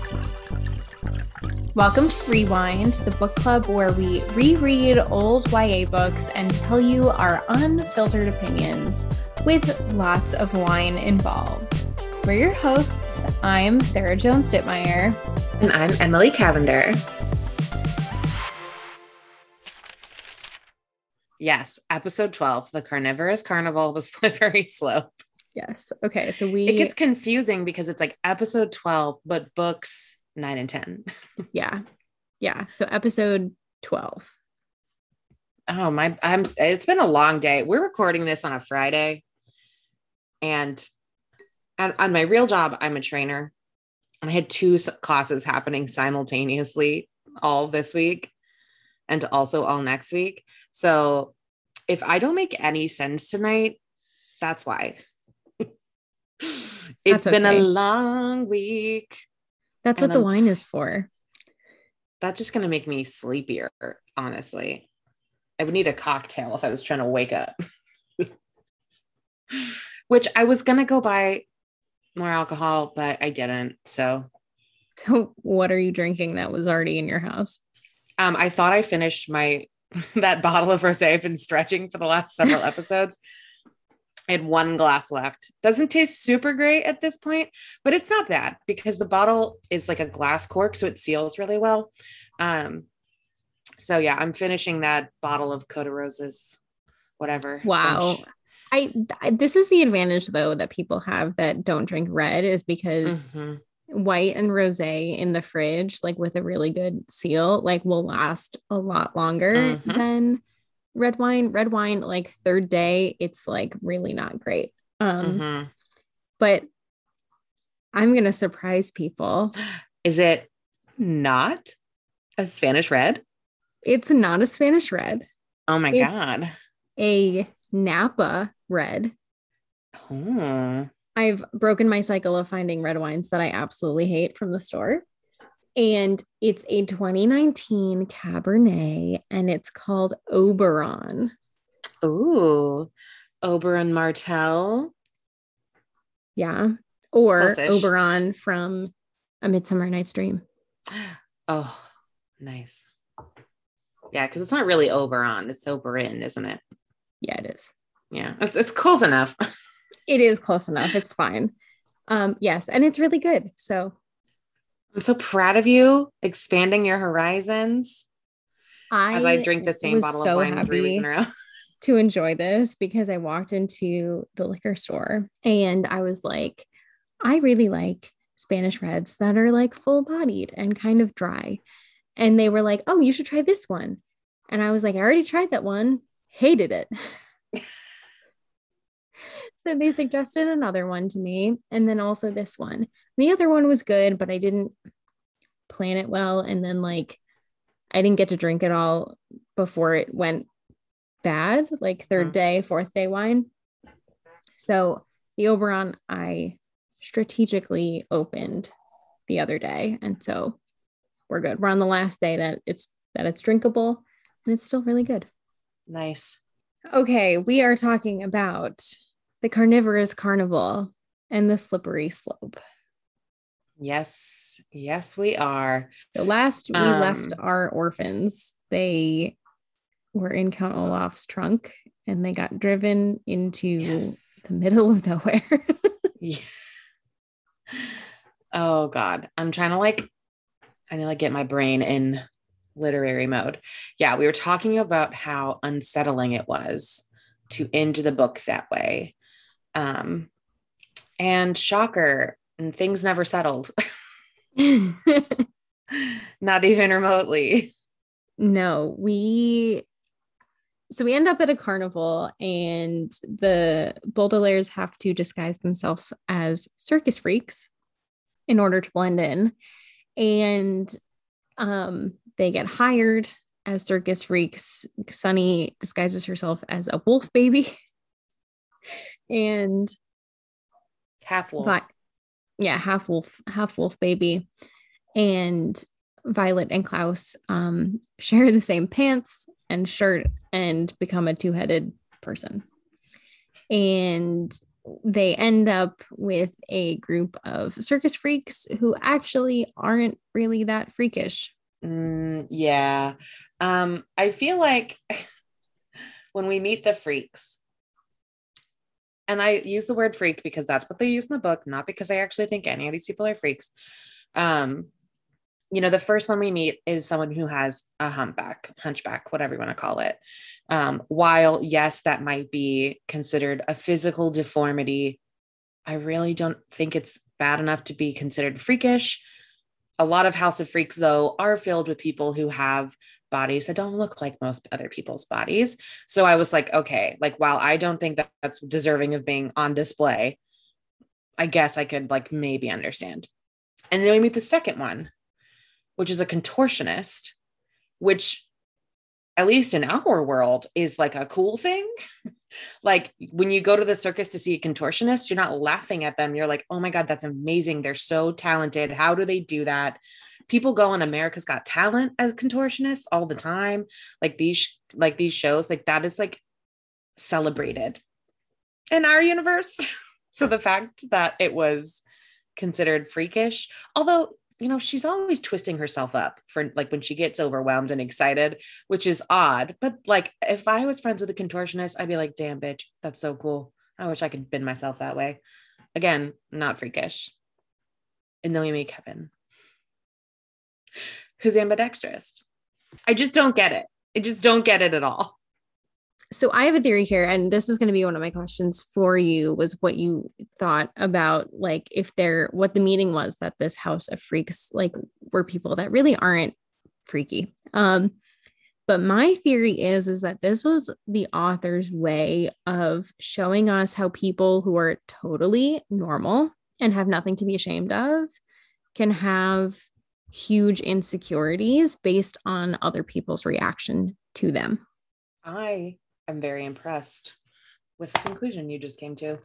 Welcome to Rewind, the book club where we reread old YA books and tell you our unfiltered opinions with lots of wine involved. We're your hosts. I'm Sarah Jones Dittmeyer. And I'm Emily Cavender. Yes, episode 12, The Carnivorous Carnival, The Slippery Slope. Yes. Okay. So it gets confusing because it's like episode 12, but books 9 and 10. Yeah. So episode 12. Oh, it's been a long day. We're recording this on a Friday. And on my real job, I'm a trainer. And I had 2 classes happening simultaneously all this week and also all next week. So if I don't make any sense tonight, that's why. It's been a long week. That's what the wine is for. That's just going to make me sleepier, honestly. I would need a cocktail if I was trying to wake up. Which I was going to go buy more alcohol, but I didn't. So what are you drinking that was already in your house? I thought I finished that bottle of rosé I've been stretching for the last several episodes. I had 1 glass left. Doesn't taste super great at this point, but it's not bad because the bottle is like a glass cork, so it seals really well. So yeah, I'm finishing that bottle of Côte de Roses, whatever. Wow. This is the advantage though that people have that don't drink red is because white and rosé in the fridge, like with a really good seal, like will last a lot longer than red wine, like 3rd day, it's like really not great. But I'm going to surprise people. Is it not a Spanish red? It's not a Spanish red. Oh my God. A Napa red. Oh. I've broken my cycle of finding red wines that I absolutely hate from the store. And it's a 2019 Cabernet and it's called Oberon. Ooh, Oberon Martell. Yeah. Or Oberon from A Midsummer Night's Dream. Oh, nice. Yeah, because it's not really Oberon. It's Oberon, isn't it? Yeah, it is. Yeah, it's close enough. It is close enough. It's fine. Yes, and it's really good. So I'm so proud of you expanding your horizons. As I drink the same bottle of wine 3 weeks in a row. To enjoy this because I walked into the liquor store and I was like, I really like Spanish reds that are like full bodied and kind of dry. And they were like, oh, you should try this one. And I was like, I already tried that one. Hated it. So they suggested another one to me. And then also this one. The other one was good, but I didn't plan it well. And then like, I didn't get to drink it all before it went bad, like 3rd day, 4th day wine. So the Oberon, I strategically opened the other day. And so we're good. We're on the last day that it's drinkable and it's still really good. Nice. Okay. We are talking about The Carnivorous Carnival and The Slippery Slope. Yes, we are. So last we left our orphans. They were in Count Olaf's trunk and they got driven into the middle of nowhere. Yeah. Oh God. I'm trying to get my brain in literary mode. Yeah, we were talking about how unsettling it was to end the book that way. And shocker, and things never settled. Not even remotely. No, we end up at a carnival and the Baudelaires have to disguise themselves as circus freaks in order to blend in. And they get hired as circus freaks. Sunny disguises herself as a wolf baby. And half wolf. Half wolf baby. And Violet and Klaus share the same pants and shirt and become a 2-headed person. And they end up with a group of circus freaks who actually aren't really that freakish. Yeah. I feel like when we meet the freaks, and I use the word freak because that's what they use in the book, not because I actually think any of these people are freaks. Um, the first one we meet is someone who has a hunchback, whatever you want to call it. While, yes, that might be considered a physical deformity, I really don't think it's bad enough to be considered freakish. A lot of House of Freaks, though, are filled with people who have bodies that don't look like most other people's bodies. So I was like, okay, like, while I don't think that that's deserving of being on display, I guess I could like maybe understand. And then we meet the second one, which is a contortionist, which at least in our world is like a cool thing. Like when you go to the circus to see a contortionist, you're not laughing at them. You're like, oh my God, that's amazing. They're so talented. How do they do that? People go on America's Got Talent as contortionists all the time. Like these shows, like that is like celebrated in our universe. So the fact that it was considered freakish, although she's always twisting herself up for like when she gets overwhelmed and excited, which is odd. But like, if I was friends with a contortionist, I'd be like, damn, bitch, that's so cool. I wish I could bend myself that way. Again, not freakish. And then we meet Kevin, who's ambidextrous. I just don't get it. I just don't get it at all. So I have a theory here, and this is going to be one of my questions for you, was what you thought about like what the meaning was that this House of Freaks like were people that really aren't freaky. But my theory is that this was the author's way of showing us how people who are totally normal and have nothing to be ashamed of can have huge insecurities based on other people's reaction to them. I'm very impressed with the conclusion you just came to.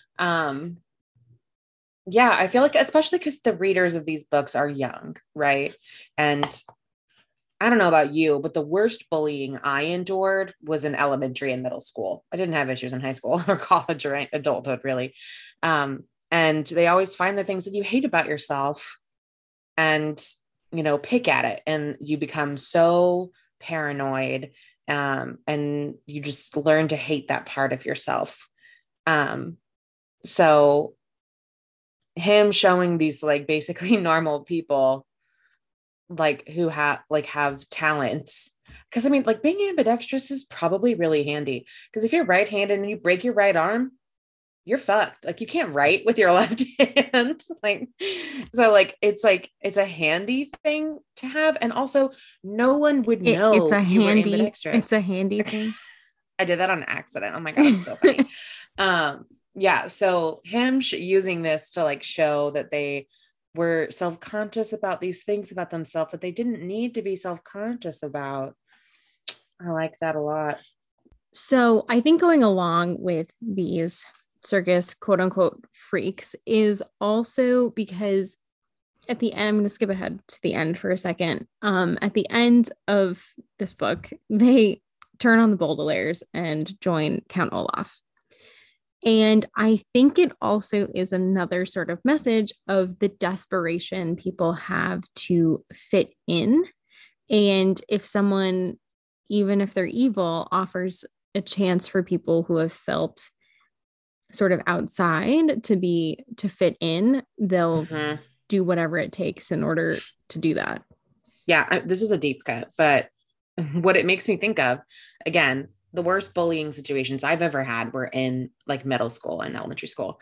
Yeah, I feel like, especially because the readers of these books are young, right? And I don't know about you, but the worst bullying I endured was in elementary and middle school. I didn't have issues in high school or college or adulthood, really. And they always find the things that you hate about yourself and, pick at it. And you become so paranoid. And you just learn to hate that part of yourself. So him showing these like basically normal people like who have talents, because I mean like being ambidextrous is probably really handy, because if you're right-handed and you break your right arm, you're fucked. Like you can't write with your left hand. Like, so like, it's a handy thing to have. And also no one would know it's a you were handy, ambidextrous. it's a handy thing. I did that on accident. Oh my God, it's so funny. Yeah. So him using this to like show that they were self-conscious about these things about themselves that they didn't need to be self-conscious about. I like that a lot. So I think going along with these circus quote unquote freaks is also because at the end, I'm going to skip ahead to the end for a second. At the end of this book, they turn on the Baudelaires and join Count Olaf. And I think it also is another sort of message of the desperation people have to fit in. And if someone, even if they're evil, offers a chance for people who have felt sort of outside to fit in, they'll do whatever it takes in order to do that. Yeah, this is a deep cut, but what it makes me think of, again, the worst bullying situations I've ever had were in like middle school and elementary school,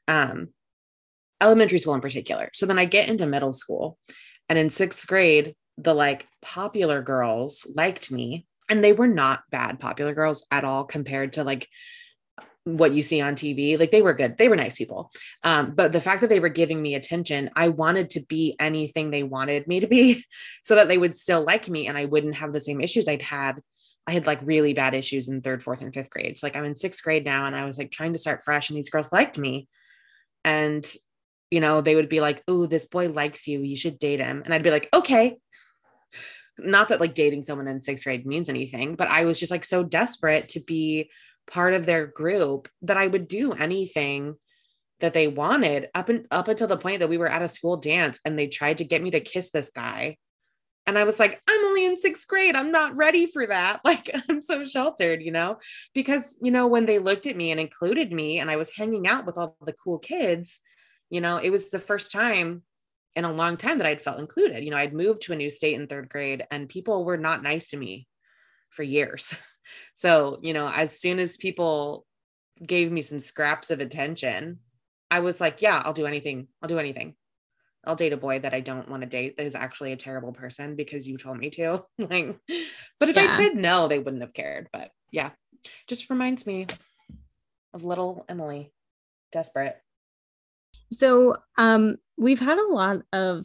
elementary school in particular. So then I get into middle school, and in 6th grade, the like popular girls liked me, and they were not bad popular girls at all compared to like what you see on TV. Like they were good. They were nice people. But the fact that they were giving me attention, I wanted to be anything they wanted me to be so that they would still like me and I wouldn't have the same issues I'd had. I had like really bad issues in 3rd, 4th, and 5th grade. So like I'm in 6th grade now, and I was like trying to start fresh, and these girls liked me. And, they would be like, oh, this boy likes you. You should date him. And I'd be like, okay. Not that like dating someone in 6th grade means anything, but I was just like so desperate to be part of their group that I would do anything that they wanted up until the point that we were at a school dance and they tried to get me to kiss this guy. And I was like, I'm only in 6th grade. I'm not ready for that. Like, I'm so sheltered, because, when they looked at me and included me and I was hanging out with all the cool kids, it was the first time in a long time that I'd felt included. I'd moved to a new state in 3rd grade and people were not nice to me for years. So, as soon as people gave me some scraps of attention, I was like, yeah, I'll do anything. I'll do anything. I'll date a boy that I don't want to date that is actually a terrible person because you told me to. Like, but if I'd said no, they wouldn't have cared. But yeah, just reminds me of little Emily, desperate. So we've had a lot of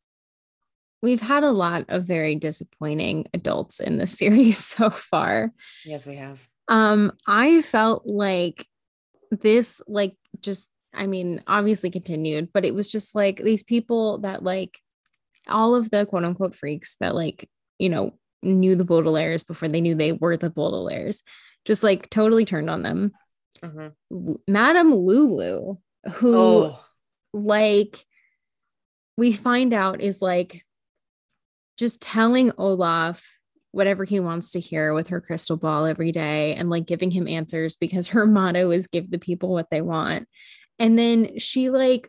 very disappointing adults in the series so far. Yes, we have. I felt like this, like, just, I mean, obviously continued, but it was just like these people that, like, all of the quote unquote freaks that, like, knew the Baudelaires before they knew they were the Baudelaires, just like totally turned on them. Mm-hmm. Madame Lulu, who like we find out is like just telling Olaf whatever he wants to hear with her crystal ball every day and like giving him answers because her motto is give the people what they want. And then she, like,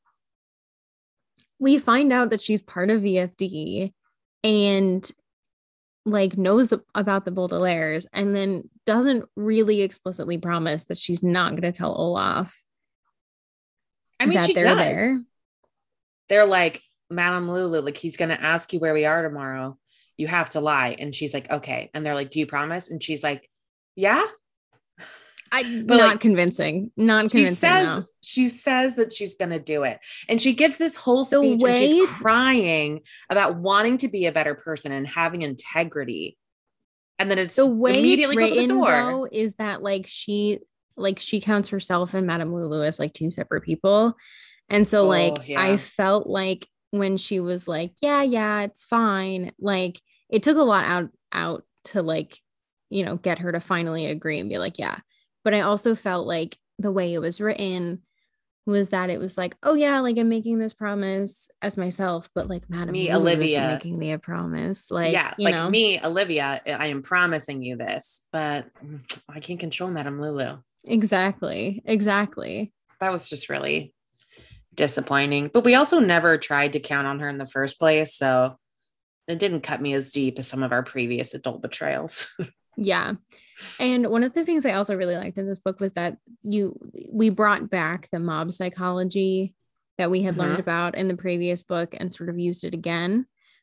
we find out that she's part of VFD and like knows about the Baudelaires and then doesn't really explicitly promise that she's not going to tell Olaf. I mean, she does. There. They're like, Madame Lulu, like, he's going to ask you where we are tomorrow. You have to lie. And she's like, okay. And they're like, do you promise? And she's like, yeah. Not convincing. She says that she's going to do it. And she gives this whole speech and she's crying about wanting to be a better person and having integrity. And then it's the way immediately it's written, goes to the door. Though, is that like she counts herself and Madame Lulu as like two separate people. And so I felt like when she was like, yeah, it's fine. Like it took a lot out to like, get her to finally agree and be like, yeah. But I also felt like the way it was written was that it was like, oh yeah, like I'm making this promise as myself, but like Madame Olivia making the promise. Like, yeah, like me, Olivia, I am promising you this, but I can't control Madame Lulu. Exactly. That was just really disappointing. But we also never tried to count on her in the first place, so it didn't cut me as deep as some of our previous adult betrayals. Yeah. And one of the things I also really liked in this book was that we brought back the mob psychology that we had learned about in the previous book and sort of used it again.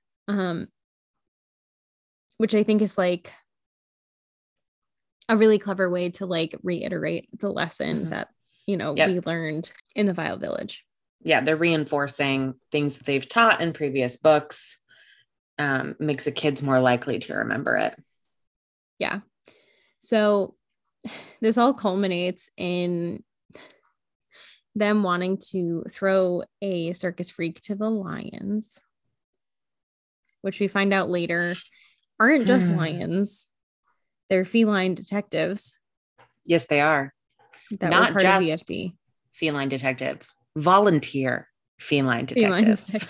Which I think is like a really clever way to like reiterate the lesson that, we learned in the Vile Village. Yeah. They're reinforcing things that they've taught in previous books, makes the kids more likely to remember it. Yeah. So this all culminates in them wanting to throw a circus freak to the lions, which we find out later aren't just lions. They're feline detectives. Yes, they are. That not were part just of VFD. Feline detectives, volunteer feline detectives.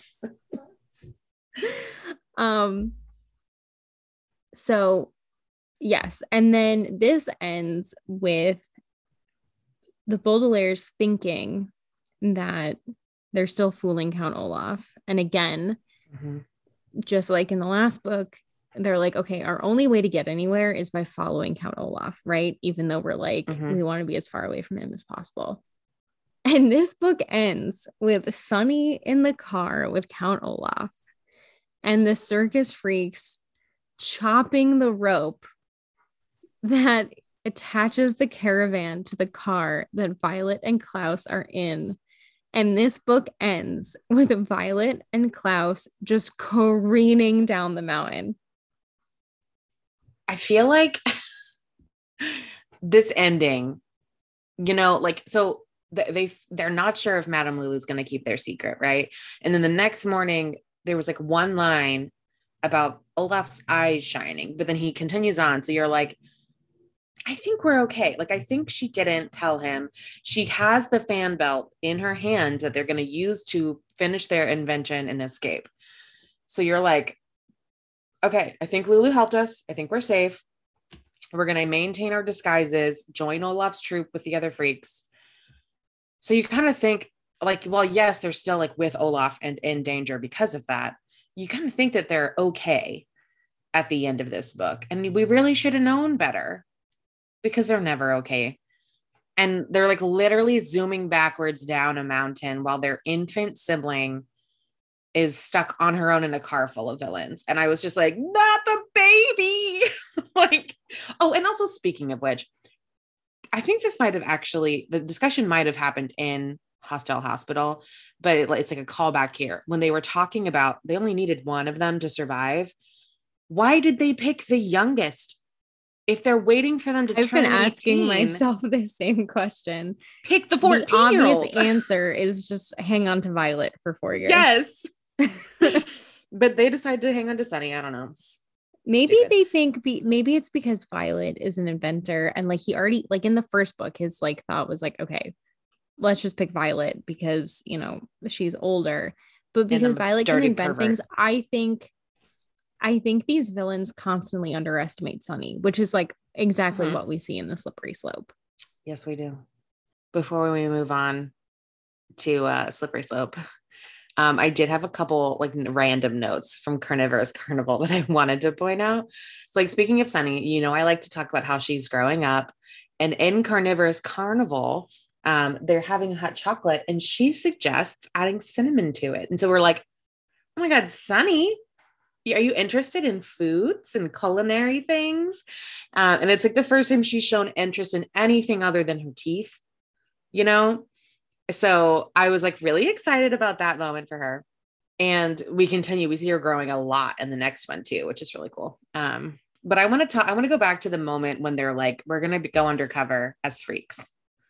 So yes. And then this ends with the Baudelaires thinking that they're still fooling Count Olaf. And again, just like in the last book, they're like, okay, our only way to get anywhere is by following Count Olaf, right? Even though we're like, we want to be as far away from him as possible. And this book ends with Sunny in the car with Count Olaf and the circus freaks chopping the rope that attaches the caravan to the car that Violet and Klaus are in. And this book ends with Violet and Klaus just careening down the mountain. I feel like this ending, so they're not sure if Madame Lulu's going to keep their secret, right? And then the next morning, there was like one line about Olaf's eyes shining, but then he continues on. So you're like, I think we're okay. Like, I think she didn't tell him. She has the fan belt in her hand that they're going to use to finish their invention and escape. So you're like, okay, I think Lulu helped us. I think we're safe. We're going to maintain our disguises, join Olaf's troop with the other freaks. So you kind of think like, well, yes, they're still like with Olaf and in danger because of that. You kind of think that they're okay at the end of this book. And we really should have known better because they're never okay. And they're like literally zooming backwards down a mountain while their infant sibling is stuck on her own in a car full of villains. And I was just like, not the baby. Like, oh, and also speaking of which, I think this might have actually, the discussion might have happened in Hostel Hospital, but it's like a callback here when they were talking about they only needed one of them to survive. Why did they pick the youngest? If they're waiting for them to I've turn been 18, asking myself the same question. Pick the The 14-year-old. obvious answer is just hang on to Violet for 4 years. Yes. But they decided to hang on to Sunny. I don't know. Maybe Stupid. they think maybe it's because Violet is an inventor and like he already like in the first book his like thought was like, okay, let's just pick Violet because, you know, she's older. But because Violet can invent things, I think these villains constantly underestimate Sunny, which is like exactly what we see in the Slippery Slope. Yes, we do. Before we move on to Slippery Slope, I did have a couple like random notes from Carnivorous Carnival that I wanted to point out. It's like, speaking of Sunny, you know, I like to talk about how she's growing up, and in Carnivorous Carnival, they're having hot chocolate and she suggests adding cinnamon to it. And so we're like, oh my God, Sunny, are you interested in foods and culinary things? And it's like the first time she's shown interest in anything other than her teeth, you know? So I was like really excited about that moment for her. And we continue, we see her growing a lot in the next one too, which is really cool. But I want to go back to the moment when they're like, we're going to go undercover as freaks.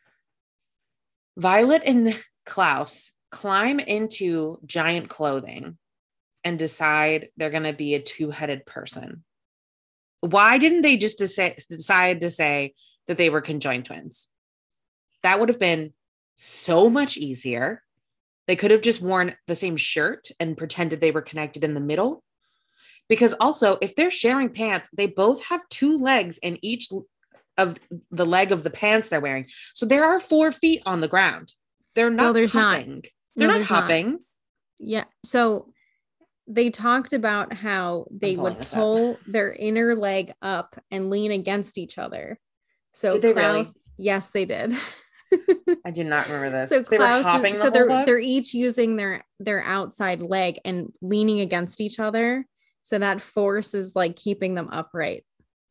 Violet and Klaus climb into giant clothing and decide they're going to be a two-headed person. Why didn't they just decide to say that they were conjoined twins? That would have been so much easier. They could have just worn the same shirt and pretended they were connected in the middle. Because also, if they're sharing pants, they both have 2 legs in each of the leg of the pants they're wearing. So there are 4 feet on the ground. They're not. No, there's hopping. Not. They're not hopping. Not. Yeah. So they talked about how they would pull their inner leg up and lean against each other. So did they really? Yes, they did. I do not remember this. So they were hopping. They're each using their outside leg and leaning against each other. So that force is like keeping them upright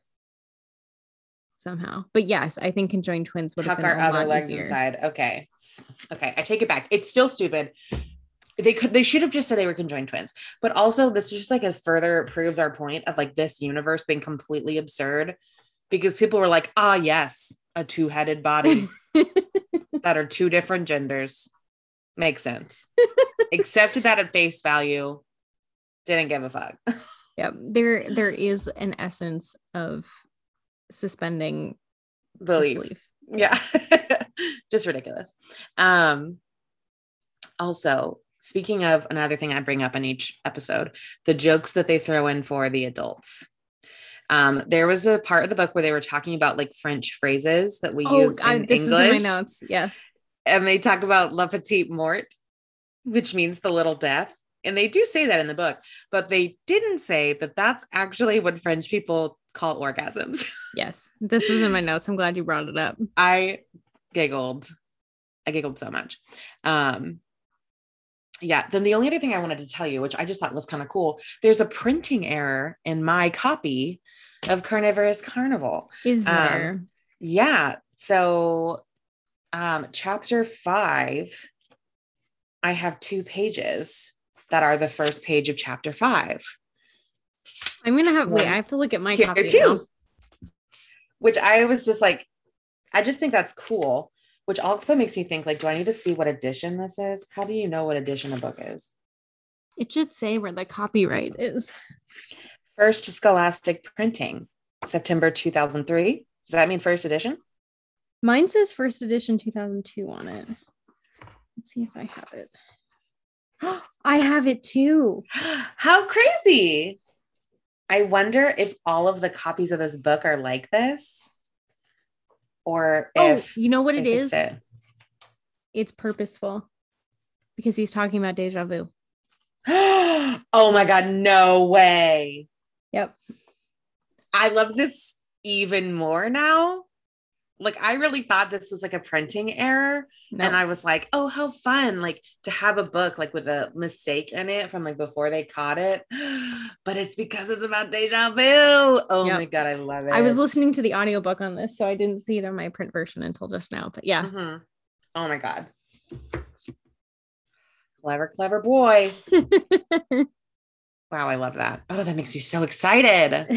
somehow. But yes, I think conjoined twins would have been our other legs easier. Inside. Okay, I take it back. It's still stupid. They should have just said they were conjoined twins. But also, this is just like a further proves our point of like this universe being completely absurd, because people were like, ah, yes, a 2-headed body that are 2 different genders makes sense. Accepted that at face value. Didn't give a fuck. Yeah, there is an essence of suspending disbelief. Yeah. Just ridiculous. Also, speaking of another thing I bring up in each episode, the jokes that they throw in for the adults. There was a part of the book where they were talking about like French phrases that we use in English. This is in my notes. Yes. And they talk about la petite mort, which means the little death. And they do say that in the book, but they didn't say that that's actually what French people call orgasms. Yes. This was in my notes. I'm glad you brought it up. I giggled so much. Yeah. Then the only other thing I wanted to tell you, which I just thought was kind of cool, there's a printing error in my copy of Carnivorous Carnival. Is there? Yeah. So chapter 5, I have 2 pages that are the first page of chapter 5. I'm going to have, I have to look at my copy too. Now. Which I was just like, I just think that's cool, which also makes me think like, do I need to see what edition this is? How do you know what edition a book is? It should say where the copyright is. First Scholastic Printing, September 2003. Does that mean first edition? Mine says first edition 2002 on it. Let's see if I have it. I have it too. How crazy. I wonder if all of the copies of this book are like this, or if you know what it is? It. It's purposeful because he's talking about deja vu. Oh my God, no way. Yep. I love this even more now. Like, I really thought this was like a printing error. No. And I was like, oh, how fun, like to have a book like with a mistake in it from like before they caught it. But it's because it's about deja vu. Oh my God, I love it. I was listening to the audiobook on this, so I didn't see it on my print version until just now. But yeah. Mm-hmm. Oh my God. Clever boy. Wow, I love that. Oh, that makes me so excited.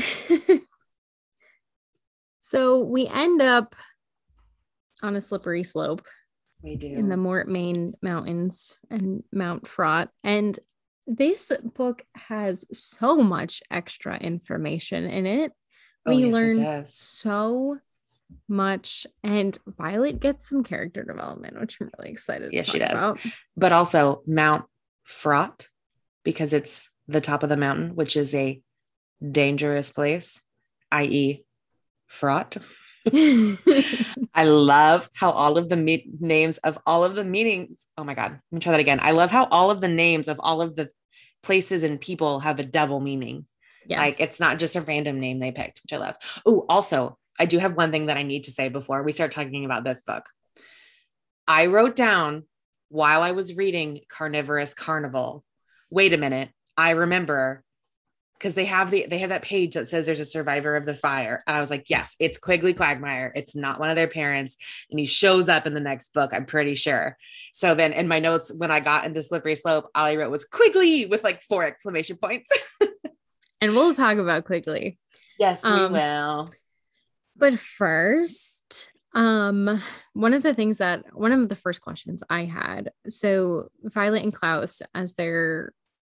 So we end up on a slippery slope. We do. In the Mortmain Mountains and Mount Fraught. And this book has so much extra information in it. We learn so much. And Violet gets some character development, which I'm really excited to talk about. But also Mount Fraught, because it's the top of the mountain, which is a dangerous place, i.e. fraught. I love how all of the names of all of the meanings. Oh my God. Let me try that again. I love how all of the names of all of the places and people have a double meaning. Yes. Like it's not just a random name they picked, which I love. Oh, also, I do have one thing that I need to say before we start talking about this book. I wrote down while I was reading Carnivorous Carnival. Wait a minute. I remember, because they have that page that says there's a survivor of the fire. And I was like, yes, it's Quigley Quagmire. It's not one of their parents. And he shows up in the next book, I'm pretty sure. So then in my notes, when I got into Slippery Slope, all I wrote was Quigley with like 4 exclamation points. And we'll talk about Quigley. Yes, we will. But first, one of the first questions I had, so Violet and Klaus, as they're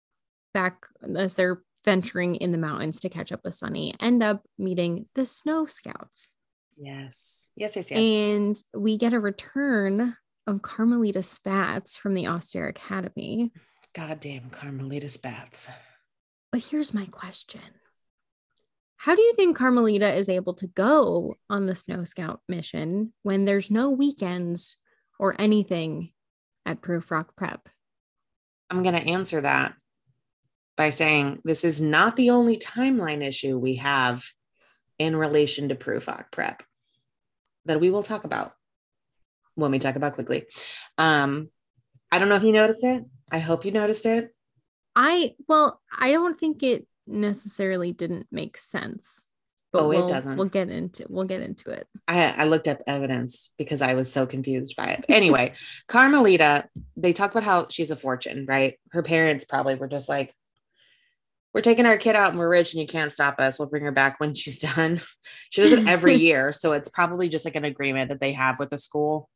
venturing in the mountains to catch up with Sunny, end up meeting the Snow Scouts. Yes. Yes. And we get a return of Carmelita Spatz from the Austere Academy. Goddamn Carmelita Spatz. But here's my question. How do you think Carmelita is able to go on the Snow Scout mission when there's no weekends or anything at Prufrock Prep? I'm going to answer that by saying this is not the only timeline issue we have in relation to Prufrock Prep that we will talk about when we talk about Quigley. I don't know if you noticed it. I hope you noticed it. I don't think it necessarily didn't make sense. But it doesn't. We'll get into it. I looked up evidence because I was so confused by it. Anyway, Carmelita, they talk about how she's a fortune, right? Her parents probably were just like, we're taking our kid out and we're rich and you can't stop us. We'll bring her back when she's done. She does it every year. So it's probably just like an agreement that they have with the school.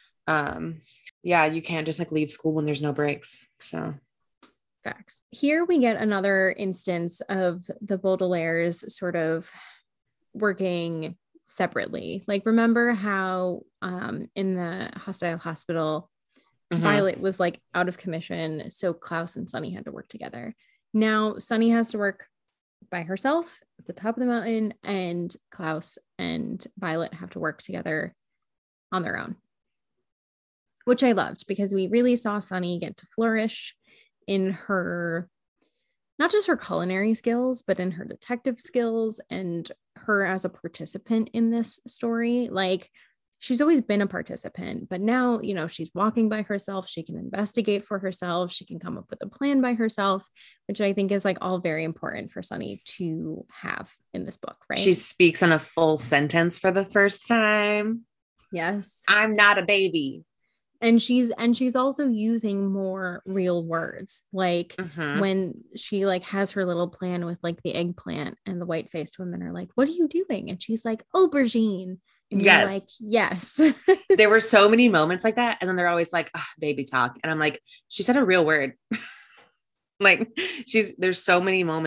Yeah, you can't just like leave school when there's no breaks. So facts. Here we get another instance of the Baudelaires sort of working separately. Like, remember how in the hostile hospital, Violet was like out of commission. So Klaus and Sunny had to work together. Now Sunny has to work by herself at the top of the mountain, and Klaus and Violet have to work together on their own, which I loved because we really saw Sunny get to flourish in her, not just her culinary skills, but in her detective skills and her as a participant in this story. Like, she's always been a participant, but now, she's walking by herself. She can investigate for herself. She can come up with a plan by herself, which I think is like all very important for Sunny to have in this book, right? She speaks in a full sentence for the first time. Yes. I'm not a baby. And she's also using more real words, like when she like has her little plan with like the eggplant, and the white-faced women are like, what are you doing? And she's like, aubergine. And yes. Like, yes. There were so many moments like that. And then they're always like, baby talk. And I'm like, she said a real word. Like, there's so many moments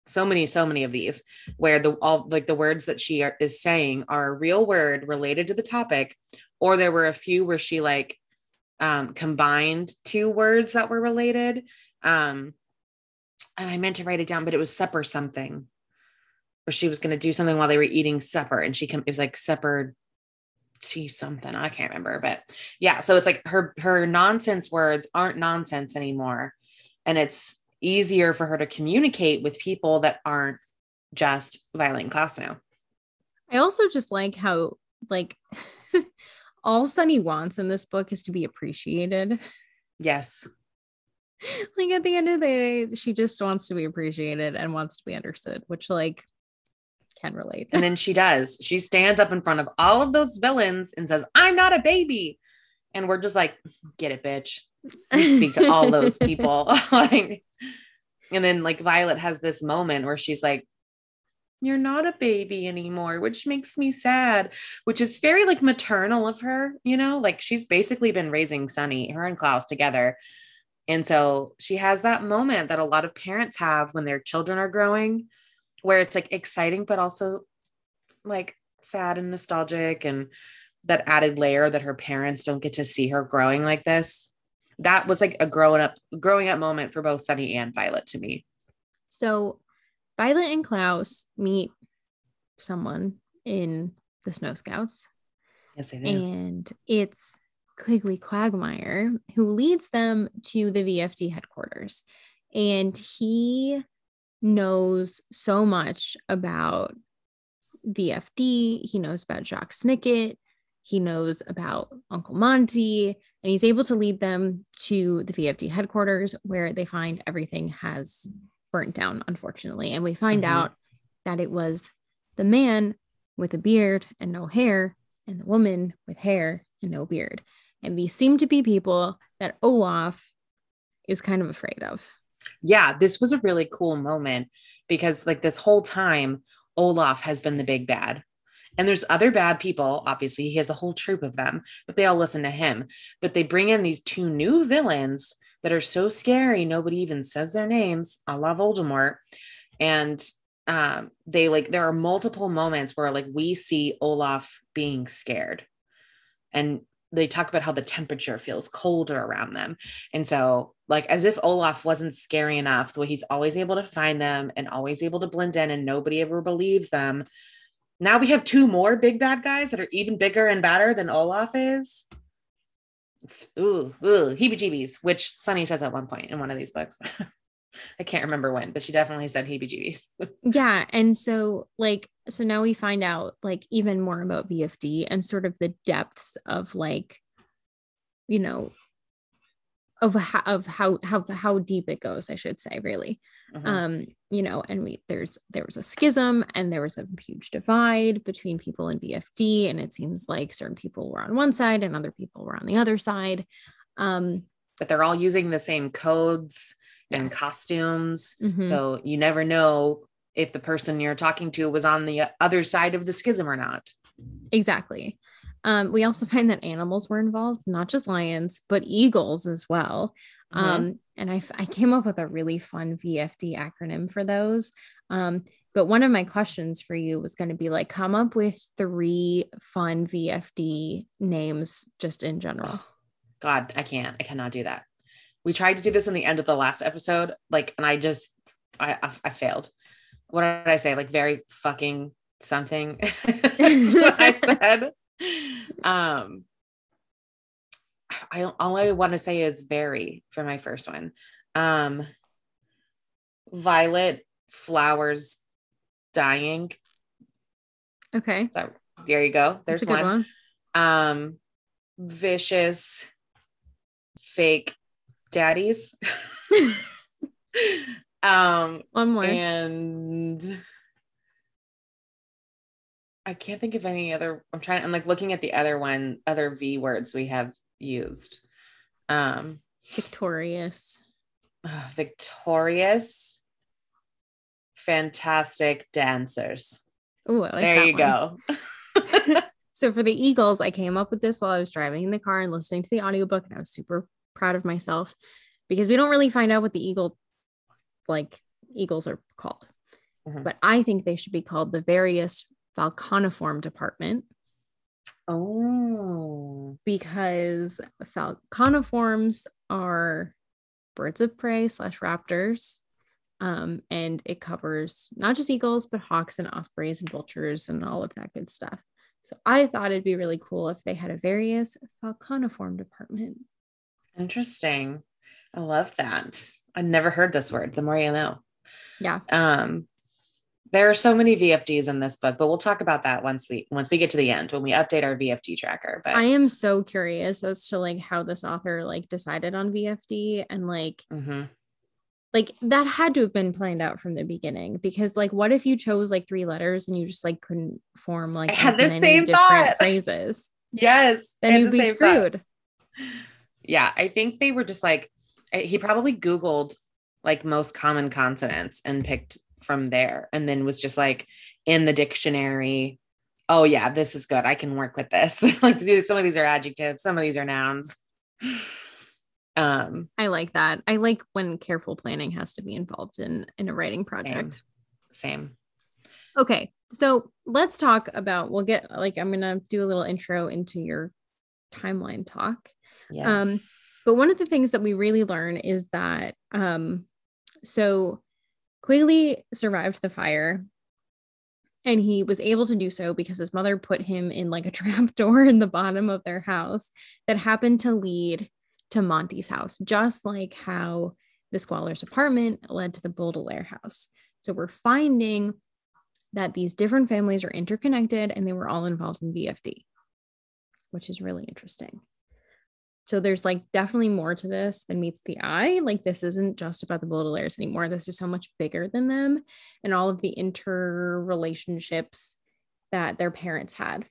so many of these where all like the words that she is saying are a real word related to the topic, or there were a few where she like combined two words that were related. And I meant to write it down, but it was supper something, where she was going to do something while they were eating supper, and it was like supper tea something. I can't remember, but yeah. So it's like her nonsense words aren't nonsense anymore. And it's easier for her to communicate with people that aren't just Violet in class now. I also just like how like all Sunny wants in this book is to be appreciated. Yes. Like at the end of the day, she just wants to be appreciated and wants to be understood, which like can relate. And then she does. She stands up in front of all of those villains and says, "I'm not a baby." And we're just like, get it, bitch. You speak to all those people. Like, and then like Violet has this moment where she's like, "You're not a baby anymore," which makes me sad, which is very like maternal of her, you know, like she's basically been raising Sunny, her and Klaus together. And so she has that moment that a lot of parents have when their children are growing, where it's like exciting, but also like sad and nostalgic, and that added layer that her parents don't get to see her growing like this. That was like a growing up moment for both Sunny and Violet to me. So Violet and Klaus meet someone in the Snow Scouts. Yes, they do. And it's Quigley Quagmire who leads them to the VFD headquarters. And he knows so much about VFD. He knows about Jacques Snicket. He knows about Uncle Monty, and he's able to lead them to the VFD headquarters, where they find everything has burnt down, unfortunately. And we find out that it was the man with a beard and no hair, and the woman with hair and no beard. And these seem to be people that Olaf is kind of afraid of. Yeah, this was a really cool moment, because like this whole time, Olaf has been the big bad. And there's other bad people. Obviously, he has a whole troop of them, but they all listen to him. But they bring in these two new villains that are so scary, nobody even says their names, a la Voldemort. And they like, there are multiple moments where like we see Olaf being scared. And they talk about how the temperature feels colder around them. And so like, as if Olaf wasn't scary enough, the way he's always able to find them and always able to blend in and nobody ever believes them. Now we have two more big bad guys that are even bigger and badder than Olaf is. It's heebie-jeebies, which Sunny says at one point in one of these books. I can't remember when, but she definitely said heebie-jeebies. Yeah. And so like, so now we find out like even more about VFD and sort of the depths of like, you know, of how deep it goes, I should say, really. You know, and there was a schism and there was a huge divide between people in VFD, and it seems like certain people were on one side and other people were on the other side. But they're all using the same codes and costumes. So you never know if the person you're talking to was on the other side of the schism or not. Exactly. We also find that animals were involved, not just lions, but eagles as well. And I came up with a really fun VFD acronym for those. But one of my questions for you was going to be like, come up with 3 fun VFD names just in general. Oh, God, I cannot do that. We tried to do this in the end of the last episode, like, and I failed. What did I say? Like very fucking something. That's what I said. All I want to say is very for my first one. Violet flowers dying. Okay. So there you go. There's one. Vicious fake daddies. One more. And I can't think of any other. I'm like looking at the other V words we have used. Victorious. Victorious. Fantastic dancers. Oh, I like there that you one. go. So for the Eagles, I came up with this while I was driving in the car and listening to the audiobook, and I was super proud of myself because we don't really find out what the eagles are called. Mhm. but I think they should be called the Various Falconiform Department Oh, because falconiforms are birds of prey slash raptors. And it covers not just eagles, but hawks and ospreys and vultures and all of that good stuff. So I thought it'd be really cool if they had a Various Falconiform Department. interesting. I love that. I never heard this word. The more you know. Yeah. There are so many VFDs in this book, but we'll talk about that once we get to the end when we update our VFD tracker. But I am so curious as to like how this author like decided on VFD and like that had to have been planned out from the beginning because like what if you chose like 3 letters and you just like couldn't form like I had as the many same different thought. phrases? Yes, Then you'd be screwed. Yeah, I think they were just like he probably Googled like most common consonants and picked from there, and then was just like in the dictionary. Oh yeah, this is good. I can work with this. Like some of these are adjectives, some of these are nouns. I like that. I like when careful planning has to be involved in a writing project. Same. Okay, so let's talk about. We'll get like I'm gonna do a little intro into your timeline talk. Yes. But one of the things that we really learn is that so Quigley survived the fire and he was able to do so because his mother put him in like a trap door in the bottom of their house that happened to lead to Monty's house, just like how the Squalor's apartment led to the Baudelaire house. So we're finding that these different families are interconnected and they were all involved in VFD, which is really interesting. So there's like definitely more to this than meets the eye. Like this isn't just about the Baudelaires anymore. This is so much bigger than them and all of the interrelationships that their parents had.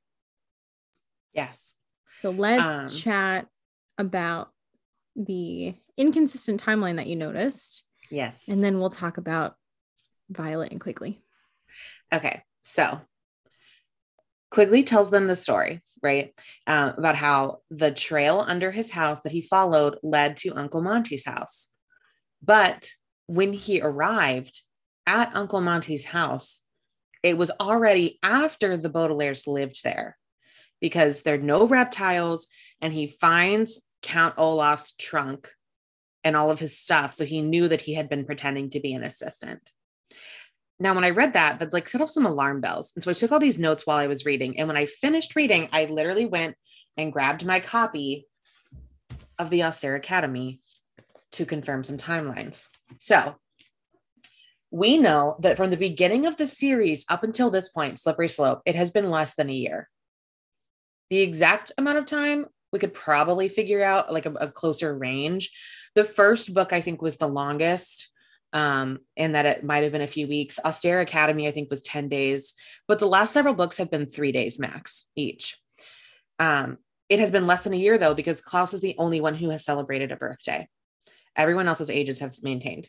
Yes. So let's chat about the inconsistent timeline that you noticed. Yes. And then we'll talk about Violet and Quigley. Okay. So Quigley tells them the story, right? About how the trail under his house that he followed led to Uncle Monty's house. But when he arrived at Uncle Monty's house, it was already after the Baudelaires lived there because there are no reptiles, and he finds Count Olaf's trunk and all of his stuff. So he knew that he had been pretending to be an assistant. Now, when I read that like set off some alarm bells. And so I took all these notes while I was reading. And when I finished reading, I literally went and grabbed my copy of the Austere Academy to confirm some timelines. So we know that from the beginning of the series up until this point, Slippery Slope, it has been less than a year. The exact amount of time we could probably figure out like a closer range. The first book, I think, was the longest. And that it might have been a few weeks. Austere Academy, I think, was 10 days, but the last several books have been 3 days max each. It has been less than a year, though, because Klaus is the only one who has celebrated a birthday. Everyone else's ages have maintained.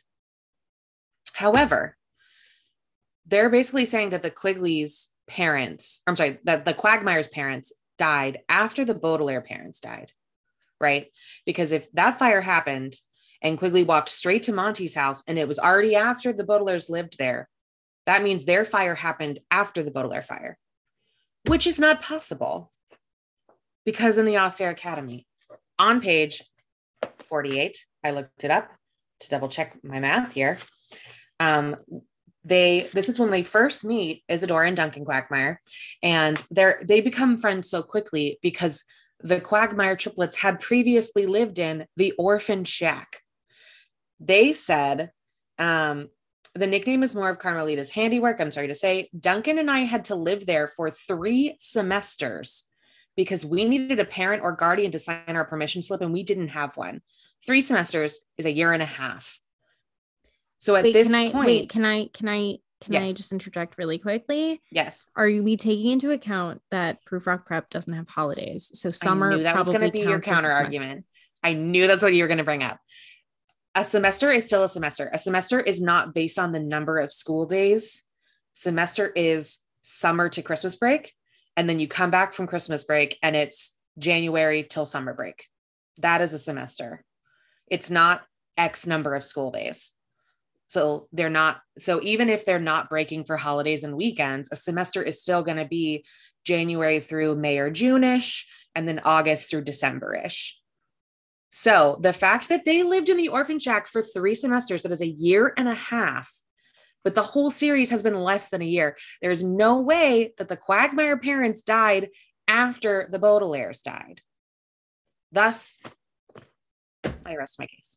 However, they're basically saying that the Quigley's parents, that the Quagmire's parents died after the Baudelaire parents died, right? Because if that fire happened and Quigley walked straight to Monty's house, and it was already after the Baudelaires lived there, that means their fire happened after the Baudelaire fire, which is not possible because in the Austere Academy, on page 48, I looked it up to double check my math here. This is when they first meet Isadora and Duncan Quagmire, and they become friends so quickly because the Quagmire triplets had previously lived in the orphan shack. They said, the nickname is more of Carmelita's handiwork. I'm sorry to say, Duncan and I had to live there for 3 semesters because we needed a parent or guardian to sign our permission slip, and we didn't have one. 3 semesters is a year and a half. So at this point, can I just interject really quickly? Yes. Are we taking into account that Prufrock Prep doesn't have holidays? So summer I knew that was going to be your counter argument. I knew that's what you were going to bring up. A semester is still a semester. A semester is not based on the number of school days. Semester is summer to Christmas break. And then you come back from Christmas break and it's January till summer break. That is a semester. It's not X number of school days. So even if they're not breaking for holidays and weekends, a semester is still going to be January through May or June-ish, and then August through December-ish. So the fact that they lived in the orphan shack for 3 semesters, that is a year and a half, but the whole series has been less than a year. There's no way that the Quagmire parents died after the Baudelaires died. Thus, I rest my case.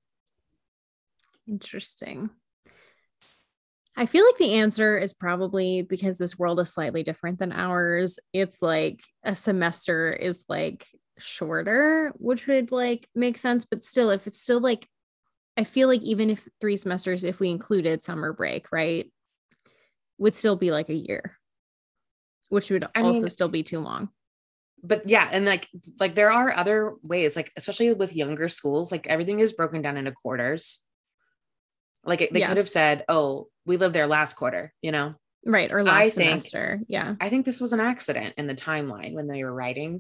Interesting. I feel like the answer is probably because this world is slightly different than ours. It's like a semester is like shorter, which would like make sense. But still, if it's still like, I feel like even if 3 semesters, if we included summer break, right, would still be like a year, which would also still be too long. But yeah, and like there are other ways, like especially with younger schools, like everything is broken down into quarters. Like they could have said, "Oh, we lived there last quarter," you know? Right. Or last semester. Yeah. I think this was an accident in the timeline when they were writing.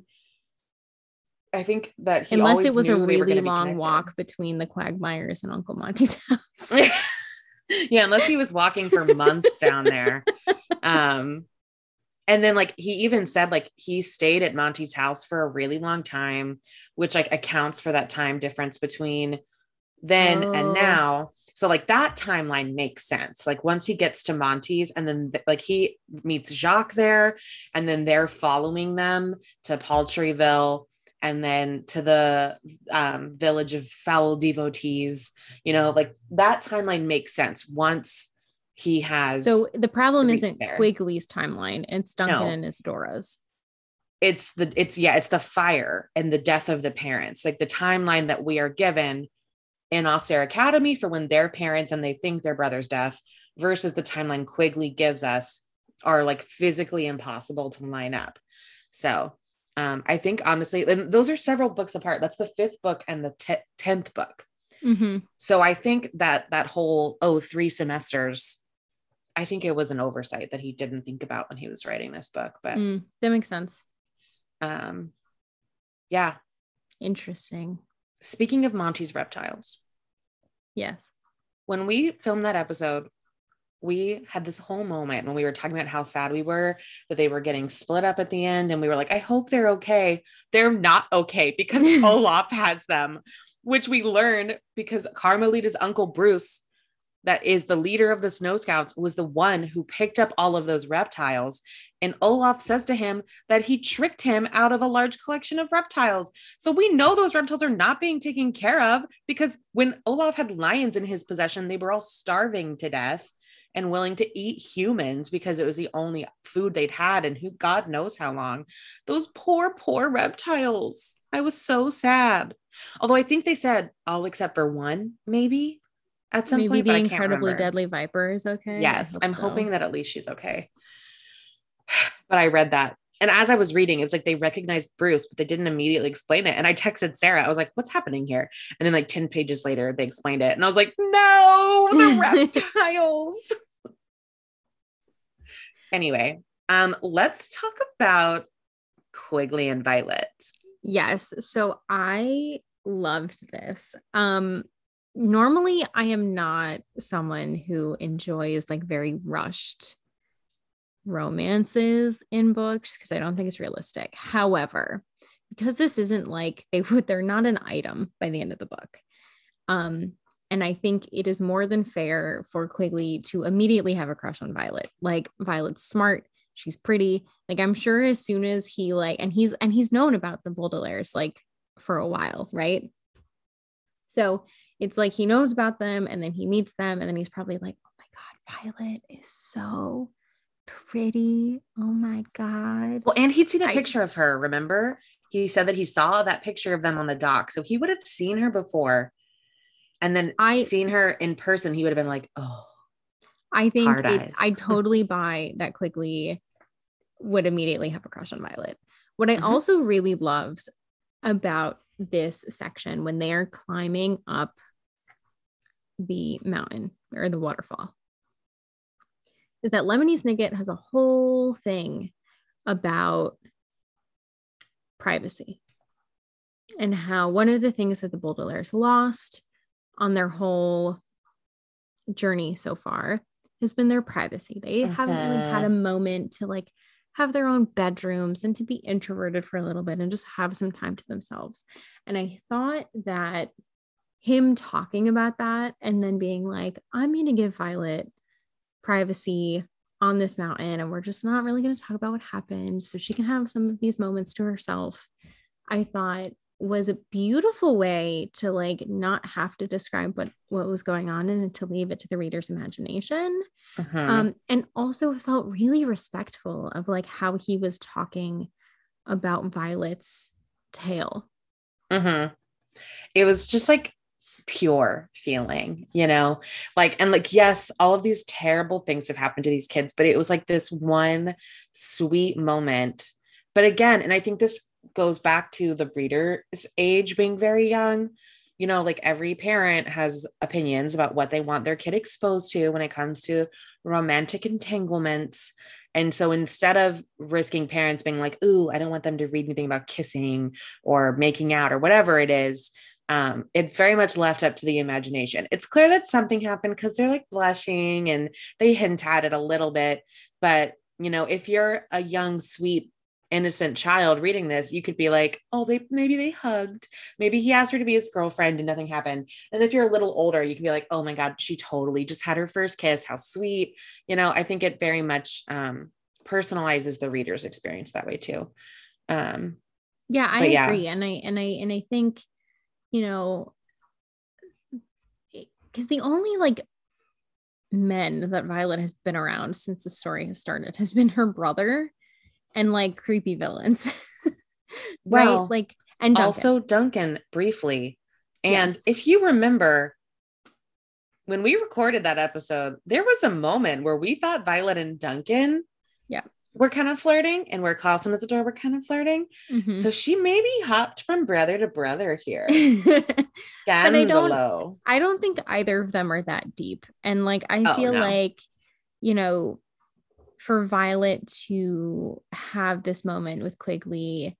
I think that unless it was a really long walk between the Quagmires and Uncle Monty's house. Yeah, unless he was walking for months down there. And then like he even said like he stayed at Monty's house for a really long time, which like accounts for that time difference between then and now. So like that timeline makes sense. Like once he gets to Monty's and then like he meets Jacques there, and then they're following them to Paltryville and then to the village of foul devotees, you know, like that timeline makes sense once he has. So the problem isn't Quigley's timeline. It's Duncan and Isidora's. It's the fire and the death of the parents. Like the timeline that we are given in Auster Academy for when their parents and they think their brother's death versus the timeline Quigley gives us are like physically impossible to line up. So I think honestly, and those are several books apart. That's the 5th book and the 10th book. Mm-hmm. So I think that whole 3 semesters, I think it was an oversight that he didn't think about when he was writing this book. But that makes sense. Yeah. Interesting. Speaking of Monty's reptiles. Yes. When we filmed that episode, we had this whole moment when we were talking about how sad we were that they were getting split up at the end. And we were like, I hope they're okay. They're not okay because Olaf has them, which we learned because Carmelita's uncle Bruce, that is the leader of the Snow Scouts, was the one who picked up all of those reptiles. And Olaf says to him that he tricked him out of a large collection of reptiles. So we know those reptiles are not being taken care of because when Olaf had lions in his possession, they were all starving to death and willing to eat humans because it was the only food they'd had. And who God knows how long. Those poor, poor reptiles. I was so sad. Although I think they said all except for one, maybe. At some point, the incredibly deadly viper is okay. Yes, I'm hoping that at least she's okay. But I read that. And as I was reading, it was like they recognized Bruce, but they didn't immediately explain it. And I texted Sarah. I was like, what's happening here? And then like 10 pages later, they explained it. And I was like, no, the reptiles. Anyway, let's talk about Quigley and Violet. Yes. So I loved this. Normally I am not someone who enjoys like very rushed romances in books because I don't think it's realistic. However, because this isn't like they're not an item by the end of the book. And I think it is more than fair for Quigley to immediately have a crush on Violet. Like Violet's smart, she's pretty. Like I'm sure as soon as he like, and he's known about the Baudelaires like for a while, right? So it's like he knows about them and then he meets them and then he's probably like, oh my God, Violet is so pretty. Oh my God. Well, and he'd seen a picture of her, remember? He said that he saw that picture of them on the dock. So he would have seen her before. And then seen her in person, he would have been like, oh, I think I totally buy that Quigley would immediately have a crush on Violet. What I also really loved about this section when they are climbing up the mountain or the waterfall is that Lemony Snicket has a whole thing about privacy and how one of the things that the Baudelaires lost on their whole journey so far has been their privacy. They haven't really had a moment to like have their own bedrooms and to be introverted for a little bit and just have some time to themselves. And I thought that him talking about that and then being like, I'm going to give Violet privacy on this mountain and we're just not really going to talk about what happened so she can have some of these moments to herself, I thought was a beautiful way to like not have to describe what was going on and to leave it to the reader's imagination. And also felt really respectful of like how he was talking about Violet's tale. It was just like pure feeling, you know, like, and like, yes, all of these terrible things have happened to these kids, but it was like this one sweet moment. But again, and I think this goes back to the reader's age being very young, you know, like every parent has opinions about what they want their kid exposed to when it comes to romantic entanglements. And so instead of risking parents being like, ooh, I don't want them to read anything about kissing or making out or whatever it is, it's very much left up to the imagination. It's clear that something happened because they're like blushing and they hint at it a little bit. But, you know, if you're a young, sweet, innocent child reading this, you could be like, oh, maybe they hugged. Maybe he asked her to be his girlfriend and nothing happened. And if you're a little older, you can be like, oh my God, she totally just had her first kiss. How sweet. You know, I think it very much personalizes the reader's experience that way too. Yeah, I agree. And I think, you know, because the only like men that Violet has been around since the story has started has been her brother and like creepy villains. Well, right? Like, and Duncan. Also Duncan briefly. And yes, if you remember, when we recorded that episode, there was a moment where we thought Violet and Duncan were kind of flirting, and where Klaus and Isadora were kind of flirting. So she maybe hopped from brother to brother here. But I don't think either of them are that deep. And like, I feel like, you know, for Violet to have this moment with Quigley,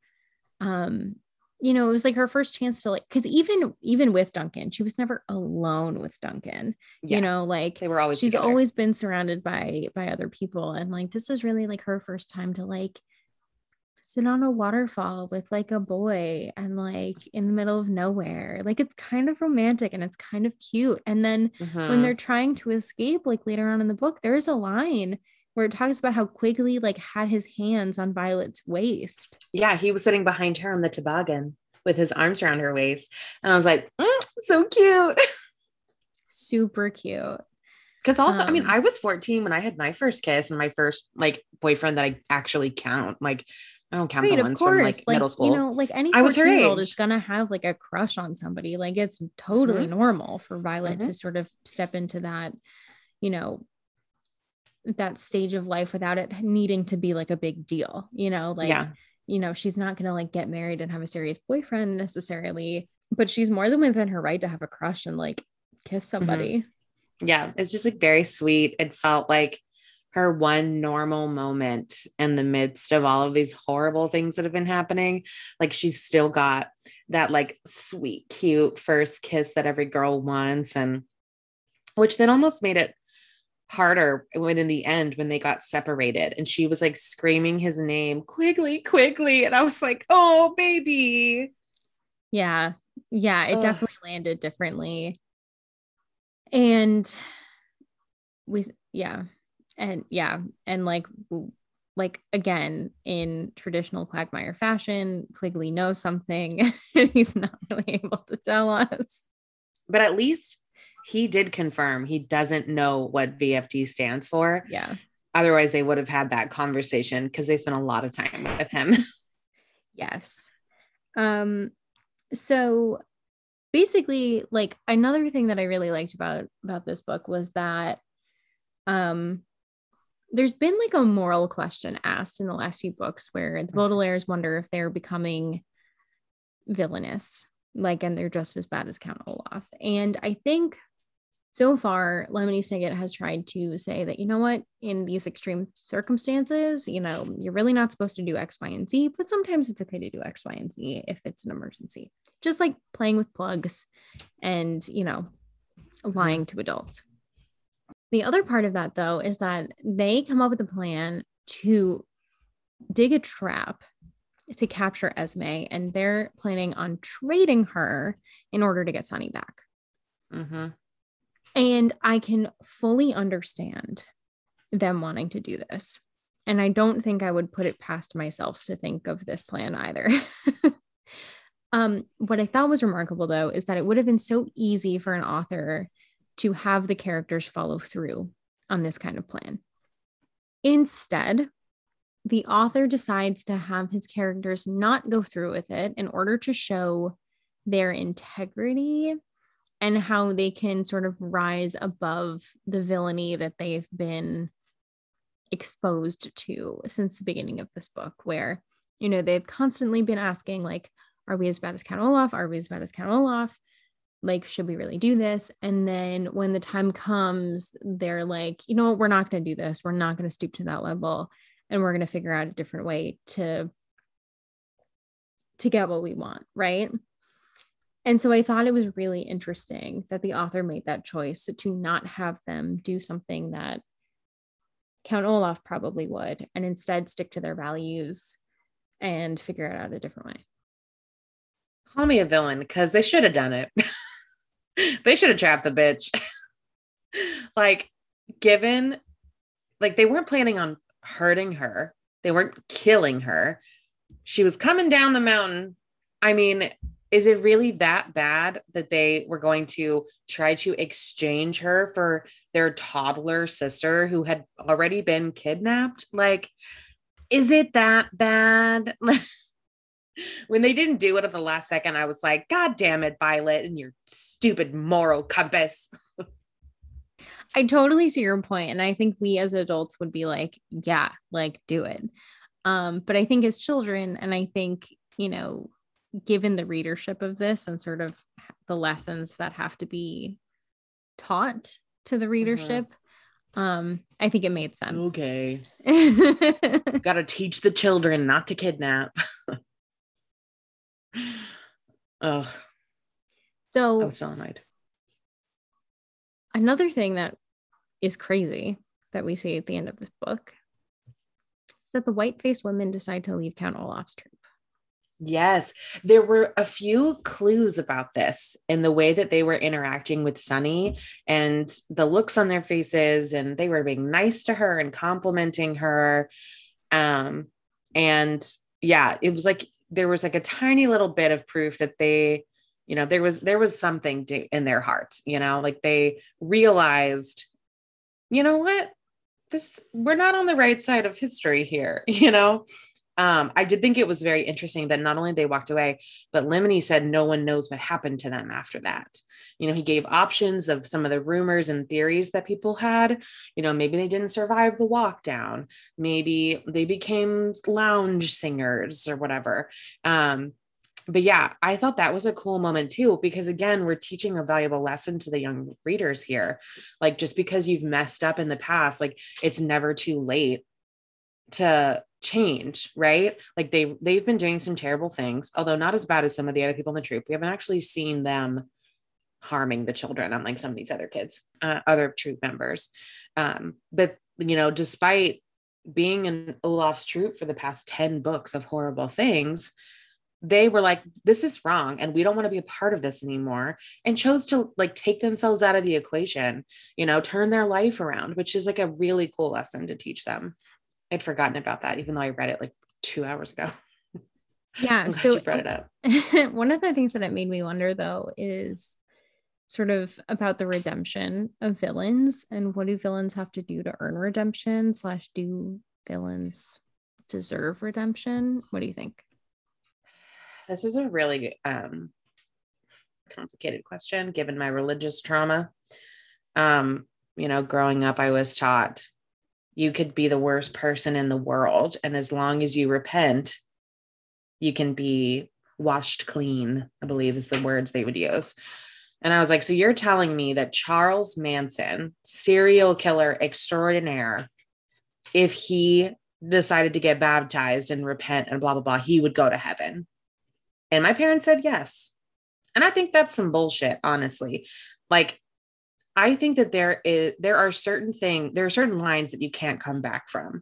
you know, it was like her first chance to like, because even with Duncan, she was never alone with Duncan. You know, like they were always she's together. Always been surrounded by other people, and like this was really like her first time to like sit on a waterfall with like a boy and like in the middle of nowhere. Like it's kind of romantic and it's kind of cute. And then when they're trying to escape, like later on in the book, there's a line where it talks about how Quigley like had his hands on Violet's waist. Yeah, he was sitting behind her on the toboggan with his arms around her waist. And I was like, so cute. Super cute. Because also, I mean, I was 14 when I had my first kiss and my first like boyfriend that I actually count. Like, I don't count the ones from like middle school. You know, like any 14-year-old is gonna have like a crush on somebody. Like it's totally normal for Violet to sort of step into that, you know, that stage of life without it needing to be like a big deal, you know, like, you know, she's not going to like get married and have a serious boyfriend necessarily, but she's more than within her right to have a crush and like kiss somebody. Yeah. It's just like very sweet. It felt like her one normal moment in the midst of all of these horrible things that have been happening. Like she's still got that like sweet, cute first kiss that every girl wants. And which then almost made it harder when in the end when they got separated and she was like screaming his name, Quigley, Quigley, and I was like, oh baby. Yeah it definitely landed differently. And and like again in traditional Quagmire fashion, Quigley knows something and he's not really able to tell us, but at least he did confirm he doesn't know what VFD stands for. Yeah. Otherwise, they would have had that conversation because they spent a lot of time with him. Yes. So basically, like another thing that I really liked about this book was that there's been like a moral question asked in the last few books where the Baudelaires wonder if they're becoming villainous, like, and they're just as bad as Count Olaf. And I think so far, Lemony Snicket has tried to say that, you know what, in these extreme circumstances, you know, you're really not supposed to do X, Y, and Z, but sometimes it's okay to do X, Y, and Z if it's an emergency. Just like playing with plugs and, you know, lying to adults. The other part of that, though, is that they come up with a plan to dig a trap to capture Esme, and they're planning on trading her in order to get Sunny back. Mm-hmm. And I can fully understand them wanting to do this. And I don't think I would put it past myself to think of this plan either. What I thought was remarkable, though, is that it would have been so easy for an author to have the characters follow through on this kind of plan. Instead, the author decides to have his characters not go through with it in order to show their integrity and how they can sort of rise above the villainy that they've been exposed to since the beginning of this book, where, you know, they've constantly been asking, like, are we as bad as Count Olaf? Are we as bad as Count Olaf? Like, should we really do this? And then when the time comes, they're like, you know, we're not going to do this. We're not going to stoop to that level. And we're going to figure out a different way to get what we want. Right. And so I thought it was really interesting that the author made that choice to not have them do something that Count Olaf probably would, and instead stick to their values and figure it out a different way. Call me a villain, because they should have done it. They should have trapped the bitch. Like, given, like, they weren't planning on hurting her. They weren't killing her. She was coming down the mountain. I mean, is it really that bad that they were going to try to exchange her for their toddler sister who had already been kidnapped? Like, is it that bad? When they didn't do it at the last second, I was like, God damn it, Violet, and your stupid moral compass. I totally see your point, and I think we as adults would be like, yeah, like, do it. But I think as children, and I think, you know, given the readership of this and sort of the lessons that have to be taught to the readership, I think it made sense. Okay. Gotta teach the children not to kidnap. Oh, so I'm so annoyed. Another thing that is crazy that we see at the end of this book is that the white-faced women decide to leave Count Olaf's troop. Yes, there were a few clues about this in the way that they were interacting with Sunny and the looks on their faces, and they were being nice to her and complimenting her. And yeah, it was like there was like a tiny little bit of proof that they, you know, there was something in their hearts, you know, like they realized, you know what, we're not on the right side of history here, you know. I did think it was very interesting that not only they walked away, but Lemony said no one knows what happened to them after that. You know, he gave options of some of the rumors and theories that people had. You know, maybe they didn't survive the walk down. Maybe they became lounge singers or whatever. But yeah, I thought that was a cool moment too, because again, we're teaching a valuable lesson to the young readers here. Like, just because you've messed up in the past, like, it's never too late to change, right? Like they've been doing some terrible things, although not as bad as some of the other people in the troop. We haven't actually seen them harming the children, unlike some of these other kids, other troop members. But you know, despite being in Olaf's troop for the past 10 books of horrible things, they were like, this is wrong and we don't want to be a part of this anymore, and chose to like take themselves out of the equation, you know, turn their life around, which is like a really cool lesson to teach them. I'd forgotten about that, even though I read it like 2 hours ago. Yeah. I'm glad you brought it up. One of the things that it made me wonder, though, is sort of about the redemption of villains, and what do villains have to do to earn redemption / do villains deserve redemption? What do you think? This is a really complicated question, given my religious trauma. You know, growing up, I was taught you could be the worst person in the world, and as long as you repent, you can be washed clean, I believe is the words they would use. And I was like, so you're telling me that Charles Manson, serial killer extraordinaire, if he decided to get baptized and repent and blah, blah, blah, he would go to heaven? And my parents said yes. And I think that's some bullshit, honestly. Like, I think that there are certain lines that you can't come back from.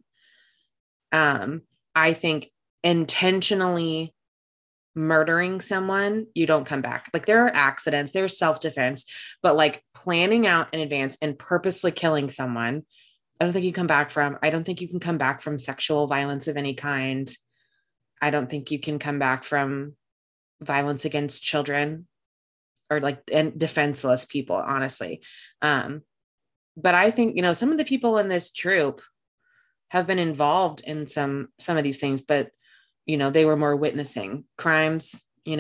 I think intentionally murdering someone, you don't come back. Like there are accidents, there's self-defense, but like planning out in advance and purposefully killing someone, I don't think you come back from. I don't think you can come back from sexual violence of any kind. I don't think you can come back from violence against children or like and defenseless people, honestly. But I think, some of the people in this troop have been involved in some of these things, but they were more witnessing crimes,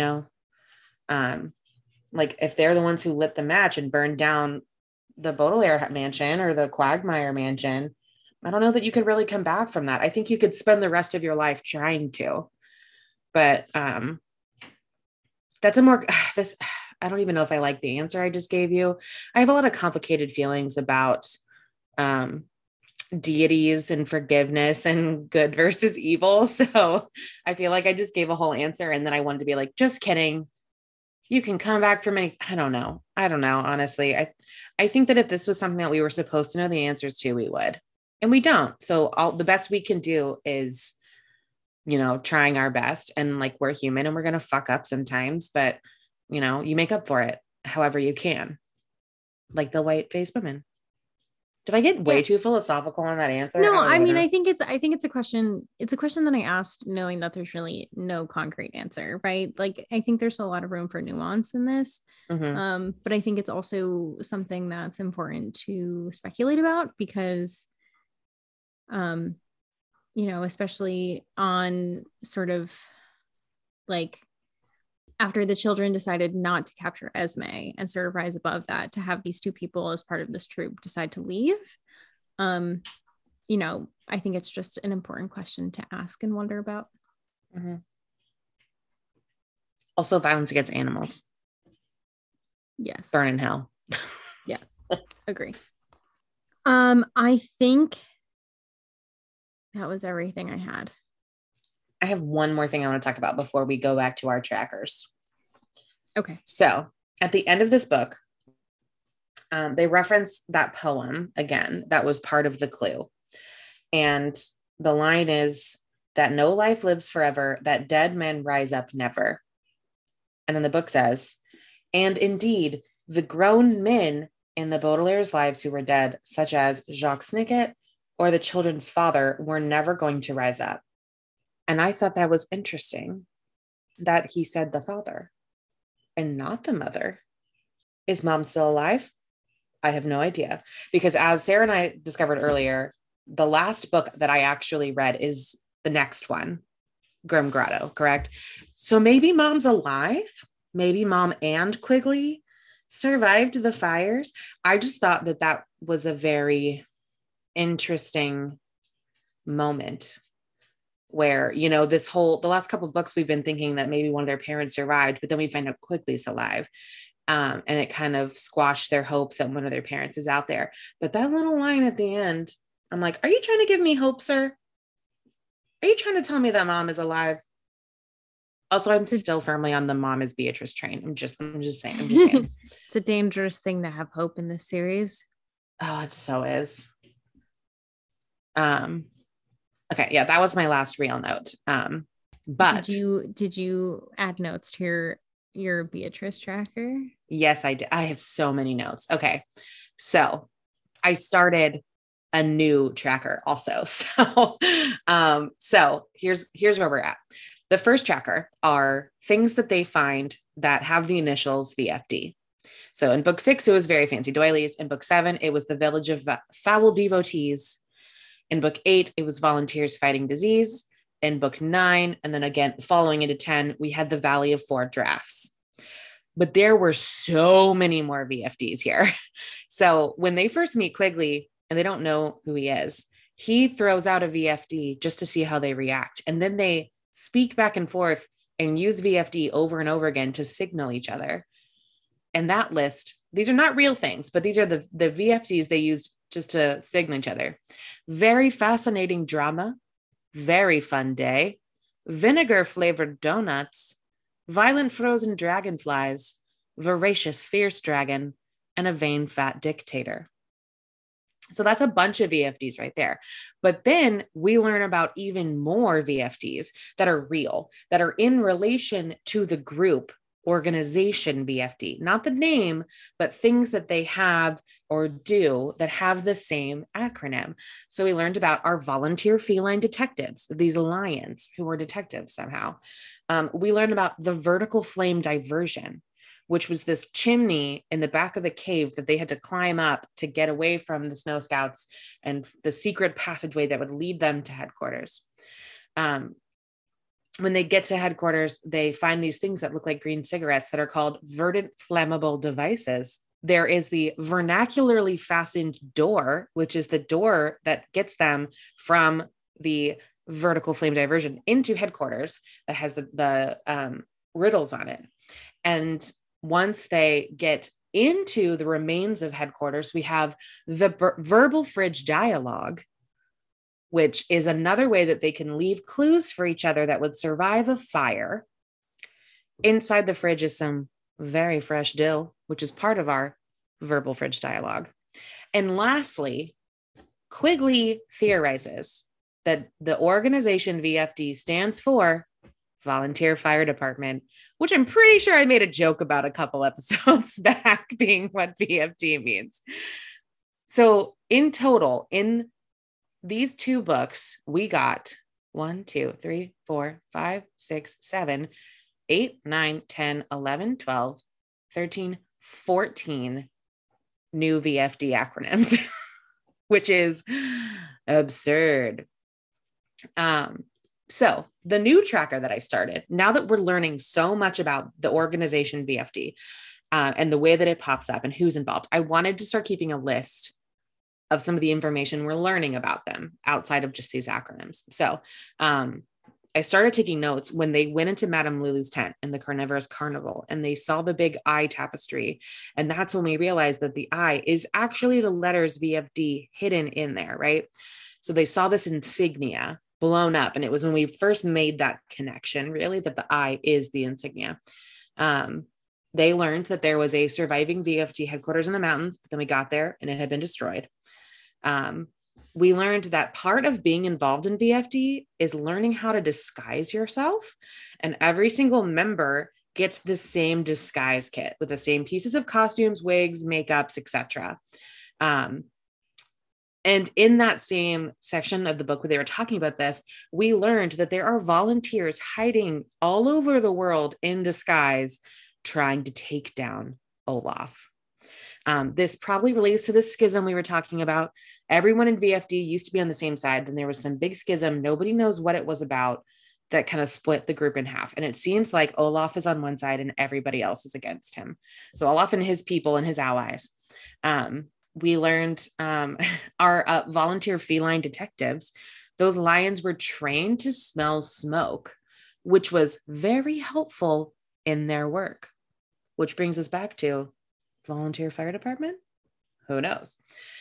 like if they're the ones who lit the match and burned down the Baudelaire mansion or the Quagmire mansion, I don't know that you could really come back from that. I think you could spend the rest of your life trying to, but that's this, I don't even know if I like the answer I just gave you. I have a lot of complicated feelings about deities and forgiveness and good versus evil. So I feel like I just gave a whole answer and then I wanted to be like, just kidding. You can come back from any, I don't know. Honestly, I think that if this was something that we were supposed to know the answers to, we would, and we don't. So the best we can do is, trying our best, and like, we're human and we're going to fuck up sometimes, but you make up for it however you can. Like the white-faced women. Did I get way too philosophical on that answer? No, I mean, I think it's a question. It's a question that I asked knowing that there's really no concrete answer, right? Like, I think there's a lot of room for nuance in this. Mm-hmm. But I think it's also something that's important to speculate about because, especially on sort of like after the children decided not to capture Esme and sort of rise above that, to have these two people as part of this troop decide to leave. I think it's just an important question to ask and wonder about. Mm-hmm. Also, violence against animals. Yes. Burn in hell. Yeah, agree. I think that was everything I had. I have one more thing I want to talk about before we go back to our trackers. Okay. So at the end of this book, they reference that poem again. That was part of the clue. And the line is that no life lives forever, that dead men rise up never. And then the book says, and indeed, the grown men in the Baudelaire's lives who were dead, such as Jacques Snicket or the children's father, were never going to rise up. And I thought that was interesting that he said the father and not the mother. Is mom still alive? I have no idea. Because as Sarah and I discovered earlier, the last book that I actually read is the next one, Grim Grotto, correct? So maybe mom's alive. Maybe mom and Quigley survived the fires. I just thought that was a very interesting moment where, the last couple of books we've been thinking that maybe one of their parents survived, but then we find out Quigley's alive. And it kind of squashed their hopes that one of their parents is out there. But that little line at the end, I'm like, are you trying to give me hope, sir? Are you trying to tell me that mom is alive? Also, I'm still firmly on the mom is Beatrice train. I'm just saying. It's a dangerous thing to have hope in this series. Oh, it so is. Okay, yeah, that was my last real note. But did you add notes to your Beatrice tracker? Yes, I did. I have so many notes. Okay. So I started a new tracker also. So here's where we're at. The first tracker are things that they find that have the initials VFD. So in book 6, it was very fancy doilies. In book 7, it was the village of foul devotees. In book 8, it was volunteers fighting disease. In book 9, and then again, following into 10, we had the Valley of Four Drafts. But there were so many more VFDs here. So when they first meet Quigley and they don't know who he is, he throws out a VFD just to see how they react. And then they speak back and forth and use VFD over and over again to signal each other. And that list, these are not real things, but these are the VFDs they used just to signal each other. Very fascinating drama, very fun day, vinegar flavored donuts, violent frozen dragonflies, voracious fierce dragon, and a vain fat dictator. So that's a bunch of VFDs right there. But then we learn about even more VFDs that are real, that are in relation to the group organization VFD, not the name, but things that they have or do that have the same acronym. So we learned about our volunteer feline detectives, these lions who were detectives somehow. We learned about the vertical flame diversion, which was this chimney in the back of the cave that they had to climb up to get away from the Snow Scouts and the secret passageway that would lead them to headquarters. When they get to headquarters, they find these things that look like green cigarettes that are called verdant flammable devices. There is the vernacularly fastened door, which is the door that gets them from the vertical flame diversion into headquarters that has the riddles on it. And once they get into the remains of headquarters, we have the verbal fridge dialogue, which is another way that they can leave clues for each other that would survive a fire. Inside the fridge is some very fresh dill, which is part of our verbal fridge dialogue. And lastly, Quigley theorizes that the organization VFD stands for Volunteer Fire Department, which I'm pretty sure I made a joke about a couple episodes back, being what VFD means. So in total, in these two books, we got 1, 2, 3, 4, 5, 6, 7, 8, 9, 10, 11, 12, 13, 14 new VFD acronyms, which is absurd. So the new tracker that I started, now that we're learning so much about the organization VFD and the way that it pops up and who's involved, I wanted to start keeping a list of some of the information we're learning about them outside of just these acronyms. So I started taking notes when they went into Madame Lulu's tent in the Carnivorous Carnival and they saw the big eye tapestry. And that's when we realized that the eye is actually the letters VFD hidden in there, right? So they saw this insignia blown up. And it was when we first made that connection, really, that the eye is the insignia. They learned that there was a surviving VFD headquarters in the mountains, but then we got there and it had been destroyed. We learned that part of being involved in VFD is learning how to disguise yourself. And every single member gets the same disguise kit with the same pieces of costumes, wigs, makeups, etc. And in that same section of the book where they were talking about this, we learned that there are volunteers hiding all over the world in disguise, trying to take down Olaf. This probably relates to the schism we were talking about. Everyone in VFD used to be on the same side. Then there was some big schism. Nobody knows what it was about that kind of split the group in half. And it seems like Olaf is on one side and everybody else is against him. So Olaf and his people and his allies. We learned our volunteer feline detectives. Those lions were trained to smell smoke, which was very helpful in their work, which brings us back to volunteer fire department. Who knows?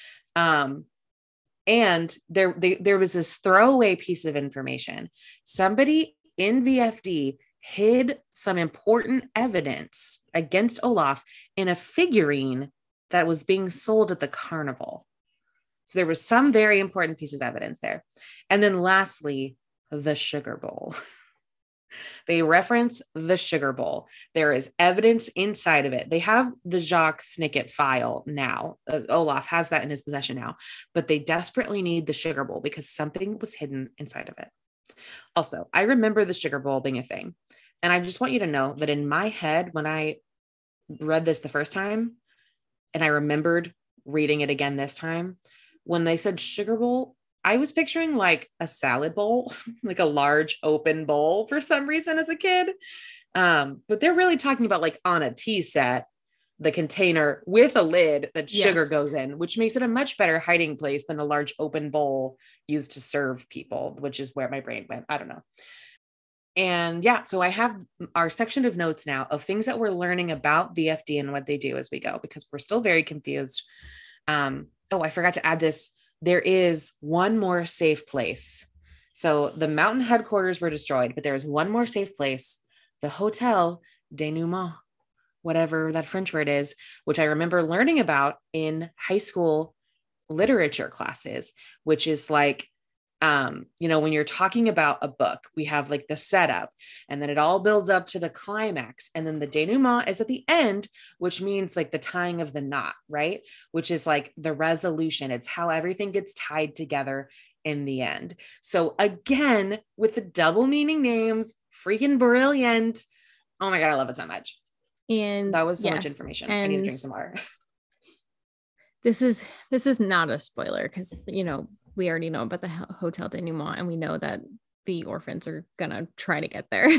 And there was this throwaway piece of information. Somebody in VFD hid some important evidence against Olaf in a figurine that was being sold at the carnival. So there was some very important piece of evidence there. And then lastly, the sugar bowl. They reference the sugar bowl. There is evidence inside of it. They have the Jacques Snicket file now. Olaf has that in his possession now, but they desperately need the sugar bowl because something was hidden inside of it. Also, I remember the sugar bowl being a thing. And I just want you to know that in my head, when I read this the first time, and I remembered reading it again this time, when they said sugar bowl, I was picturing like a salad bowl, like a large open bowl for some reason as a kid. But they're really talking about like on a tea set, the container with a lid that sugar goes in, which makes it a much better hiding place than a large open bowl used to serve people, which is where my brain went. I don't know. And yeah, so I have our section of notes now of things that we're learning about VFD and what they do as we go, because we're still very confused. Oh, I forgot to add this. There is one more safe place. So the mountain headquarters were destroyed, but there is one more safe place, the Hotel Denouement, whatever that French word is, which I remember learning about in high school literature classes, which is like, when you're talking about a book, we have like the setup and then it all builds up to the climax. And then the denouement is at the end, which means like the tying of the knot, right? Which is like the resolution. It's how everything gets tied together in the end. So again, with the double meaning names, freaking brilliant. Oh my God, I love it so much. And that was so much information. I need to drink some water. This is not a spoiler because, we already know about the Hotel Denouement and we know that the orphans are gonna try to get there.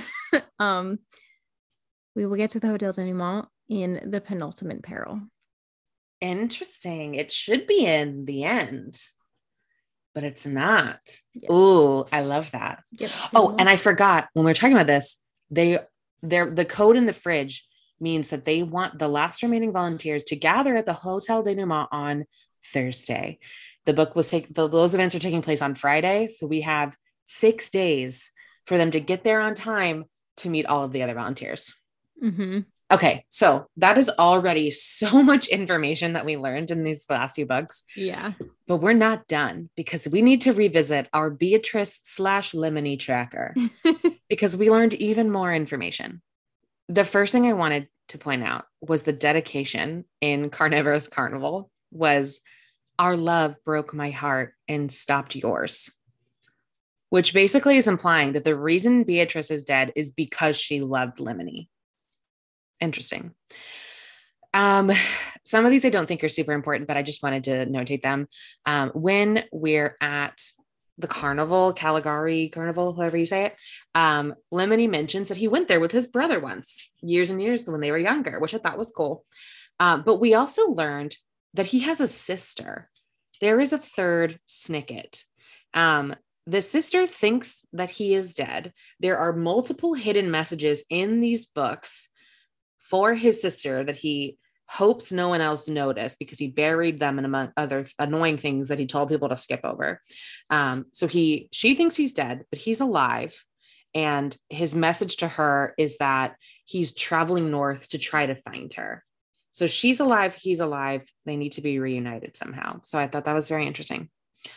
We will get to the Hotel Denouement in the penultimate peril. Interesting. It should be in the end, but it's not. Yes. Ooh, I love that. Yep. Oh, and I forgot when we were talking about this, the code in the fridge means that they want the last remaining volunteers to gather at the Hotel Denouement on Thursday. The book those events are taking place on Friday. So we have 6 days for them to get there on time to meet all of the other volunteers. Mm-hmm. Okay. So that is already so much information that we learned in these last 2 books. Yeah. But we're not done because we need to revisit our Beatrice/Lemony tracker because we learned even more information. The first thing I wanted to point out was the dedication in Carnivorous Carnival was "Our love broke my heart and stopped yours," which basically is implying that the reason Beatrice is dead is because she loved Lemony. Interesting. Some of these I don't think are super important, but I just wanted to notate them. When we're at the carnival, Caligari Carnival, however you say it, Lemony mentions that he went there with his brother once, years and years when they were younger, which I thought was cool. But we also learned that he has a sister. There is a third Snicket. The sister thinks that he is dead. There are multiple hidden messages in these books for his sister that he hopes no one else noticed because he buried them in among other annoying things that he told people to skip over. So she thinks he's dead, but he's alive. And his message to her is that he's traveling north to try to find her. So she's alive, he's alive. They need to be reunited somehow. So I thought that was very interesting.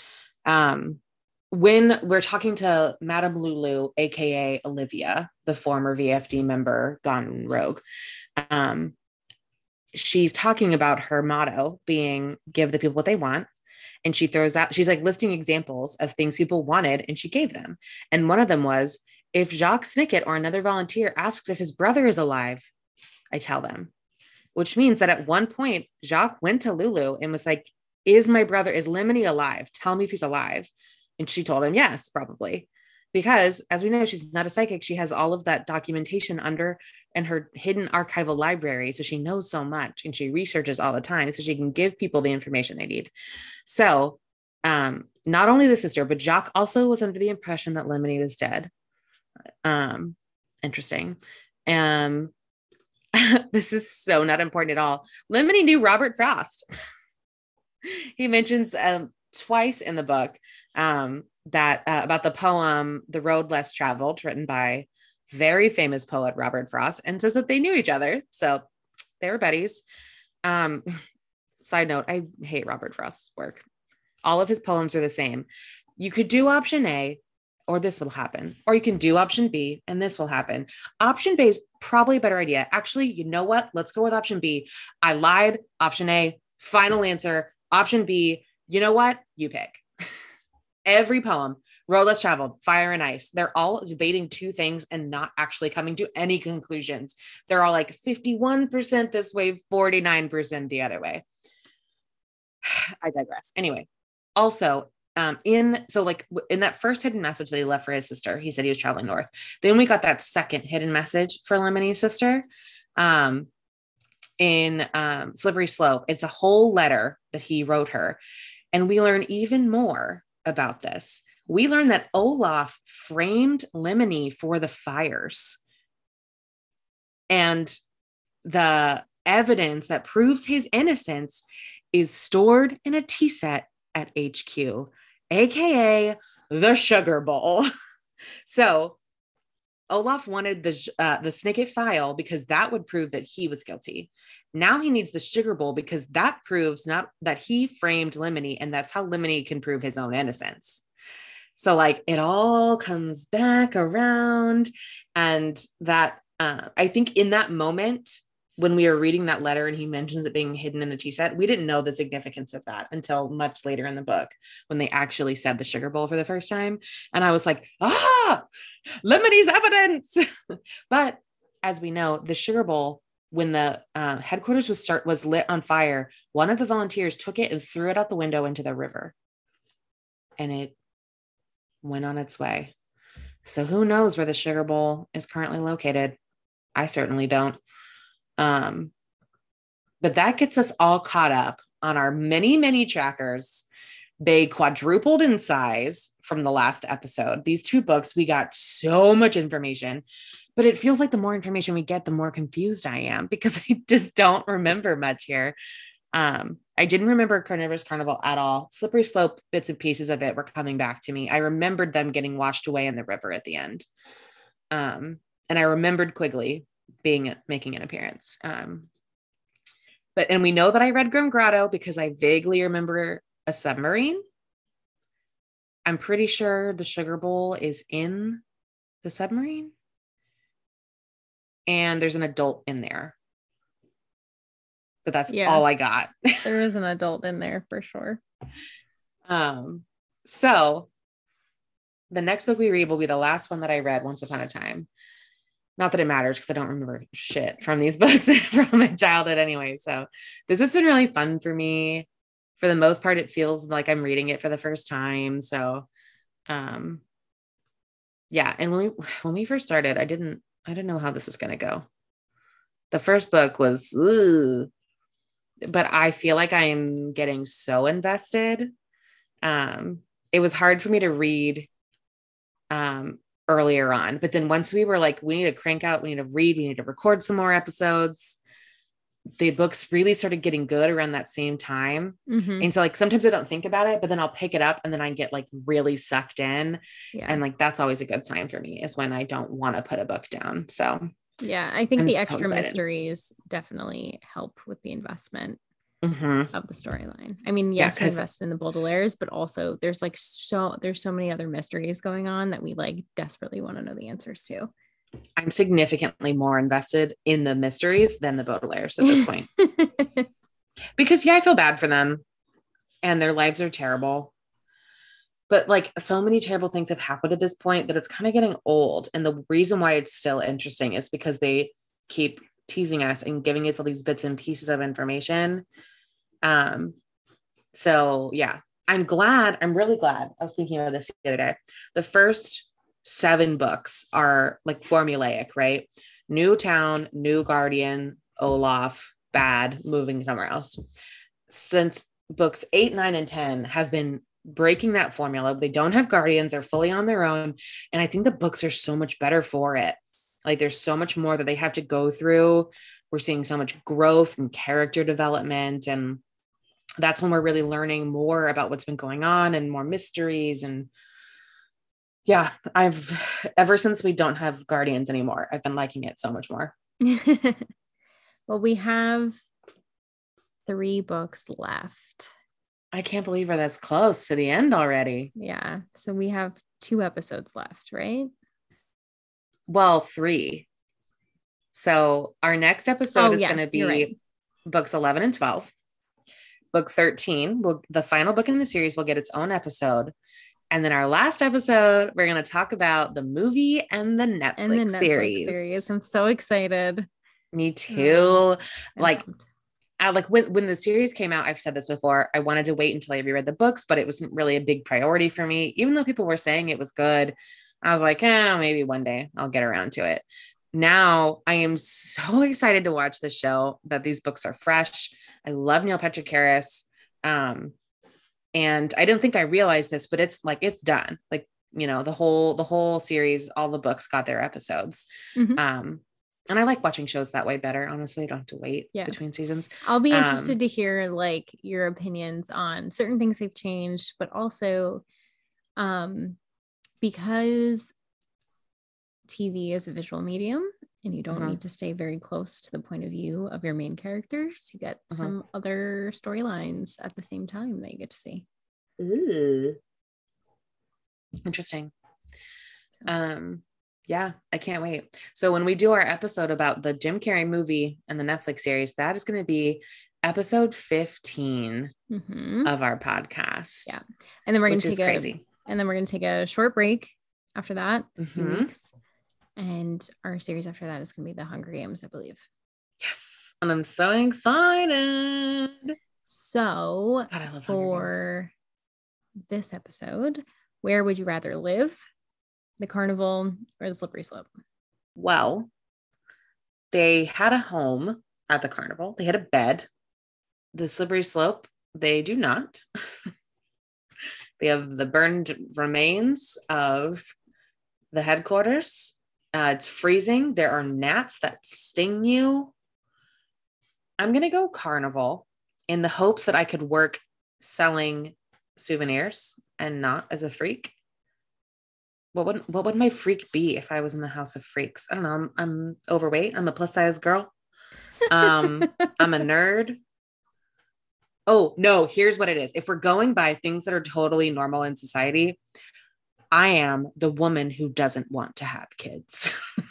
When we're talking to Madame Lulu, aka Olivia, the former VFD member gone rogue, she's talking about her motto being "give the people what they want." And she's like listing examples of things people wanted, and she gave them. And one of them was, if Jacques Snicket or another volunteer asks if his brother is alive, I tell them. Which means that at one point, Jacques went to Lulu and was like, is Lemony alive? Tell me if he's alive. And she told him, yes, probably. Because as we know, she's not a psychic. She has all of that documentation in her hidden archival library. So she knows so much and she researches all the time so she can give people the information they need. So not only the sister, but Jacques also was under the impression that Lemony was dead. Interesting. This is so not important at all. Lemony knew Robert Frost. He mentions twice in the book that about the poem "The Road Less Traveled," written by very famous poet Robert Frost, and says that they knew each other. So they were buddies. Side note, I hate Robert Frost's work. All of his poems are the same. You could do option A, or this will happen. Or you can do option B and this will happen. Option B is probably a better idea. Actually, you know what? Let's go with option B. I lied. Option A, final answer. Option B, you know what? You pick. Every poem, Road Less Traveled, Fire and Ice, they're all debating 2 things and not actually coming to any conclusions. They're all like 51% this way, 49% the other way. I digress. Anyway, also, in that first hidden message that he left for his sister, he said he was traveling north. Then we got that second hidden message for Lemony's sister in Slippery Slope. It's a whole letter that he wrote her. And we learn even more about this. We learn that Olaf framed Lemony for the fires. And the evidence that proves his innocence is stored in a tea set at HQ, aka the Sugar Bowl. So Olaf wanted the Snicket file because that would prove that he was guilty. Now he needs the sugar bowl because that proves not that he framed Lemony, and that's how Lemony can prove his own innocence. So like it all comes back around, and that I think in that moment when we were reading that letter and he mentions it being hidden in a tea set, we didn't know the significance of that until much later in the book when they actually said the sugar bowl for the first time. And I was like, Lemony's evidence. But as we know, the sugar bowl, when the headquarters was lit on fire, one of the volunteers took it and threw it out the window into the river. And it went on its way. So who knows where the sugar bowl is currently located? I certainly don't. But that gets us all caught up on our many, many trackers. They quadrupled in size from the last episode. These 2 books, we got so much information, but it feels like the more information we get, the more confused I am because I just don't remember much here. I didn't remember Carnivorous Carnival at all. Slippery Slope, bits and pieces of it were coming back to me. I remembered them getting washed away in the river at the end. And I remembered Quigley making an appearance. And we know that I read Grim Grotto because I vaguely remember a submarine. I'm pretty sure the sugar bowl is in the submarine. And there's an adult in there. But that's all I got. There is an adult in there for sure. So the next book we read will be the last one that I read, Once Upon a Time. Not that it matters because I don't remember shit from these books from my childhood anyway. So this has been really fun for me. For the most part, it feels like I'm reading it for the first time. So, yeah. And when we first started, I didn't know how this was going to go. The first book was, but I feel like I am getting so invested. It was hard for me to read, earlier on, but then once we were like, we need to crank out, we need to read, we need to record some more episodes, the books really started getting good around that same time. And so like sometimes I don't think about it, but then I'll pick it up and then I get like really sucked in. And like that's always a good sign for me, is when I don't want to put a book down. So yeah, I think the extra mysteries definitely help with the investment of the storyline. I mean, yes, we invest in the Baudelaires, but also there's so many other mysteries going on that we like desperately want to know the answers to. I'm significantly more invested in the mysteries than the Baudelaires at this point. Because I feel bad for them and their lives are terrible. But like so many terrible things have happened at this point that it's kind of getting old. And the reason why it's still interesting is because they keep teasing us and giving us all these bits and pieces of information. So yeah, I'm really glad. I was thinking about this the other day. The first 7 books are like formulaic, right? New town, new guardian, Olaf, bad, moving somewhere else. Since books 8, 9, and 10 have been breaking that formula. They don't have guardians, they're fully on their own. And I think the books are so much better for it. Like there's so much more that they have to go through. We're seeing so much growth and character development. And that's when we're really learning more about what's been going on and more mysteries. And yeah, ever since we don't have guardians anymore, I've been liking it so much more. Well, we have 3 books left. I can't believe we're this close to the end already. Yeah. So we have 2 episodes left, right? Well, 3. So our next episode is going to be books 11 and 12. Book 13, the final book in the series, will get its own episode. And then our last episode, we're going to talk about the movie and the Netflix series. I'm so excited. Me too. Like when the series came out, I've said this before, I wanted to wait until I reread the books, but it wasn't really a big priority for me. Even though people were saying it was good, I was like, maybe one day I'll get around to it. Now I am so excited to watch the show, that these books are fresh. I love Neil Patrick Harris. And I didn't think I realized this, but it's done. Like, the whole series, all the books got their episodes. And I like watching shows that way better. Honestly, I don't have to wait between seasons. I'll be interested to hear like your opinions on certain things they've changed, but also because TV is a visual medium, and you don't Mhm. need to stay very close to the point of view of your main characters. You get some other storylines at the same time that you get to see. Ooh. Interesting. So. Yeah, I can't wait. So when we do our episode about the Jim Carrey movie and the Netflix series, that is going to be episode 15 of our podcast. Yeah. And then we're going to take crazy. And then we're going to take a short break after that, a few Mhm. weeks. And our series after that is going to be The Hunger Games, I believe. Yes. And I'm so excited. So God, I love Hunger for this episode, where would you rather live? The carnival or the slippery slope? Well, they had a home at the carnival. They had a bed. The slippery slope, they do not. They have the burned remains of the headquarters. It's freezing. There are gnats that sting you. I'm going to go carnival in the hopes that I could work selling souvenirs and not as a freak. What would my freak be if I was in the House of Freaks? I don't know. I'm overweight. I'm a plus size girl. I'm a nerd. Oh, no, here's what it is. If we're going by things that are totally normal in society, I am the woman who doesn't want to have kids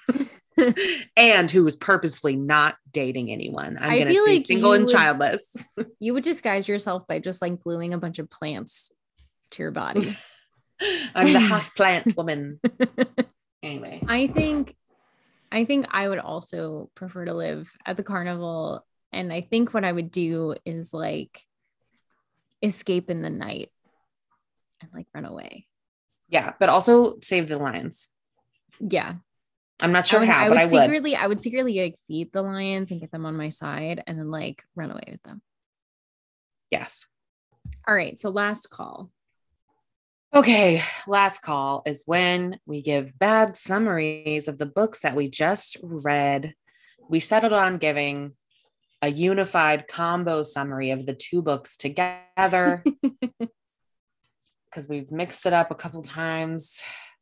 and who is purposefully not dating anyone. I'm going to stay single and childless. You would disguise yourself by just like gluing a bunch of plants to your body. I'm the half plant woman. Anyway, I think I would also prefer to live at the carnival. And I think what I would do is like escape in the night and like run away. Yeah, but also save the lions. Yeah. I'm not sure how, but I would secretly like feed the lions and get them on my side and then like run away with them. Yes. All right. So last call. Okay. Last call is when we give bad summaries of the books that we just read. We settled on giving a unified combo summary of the two books together because we've mixed it up a couple times.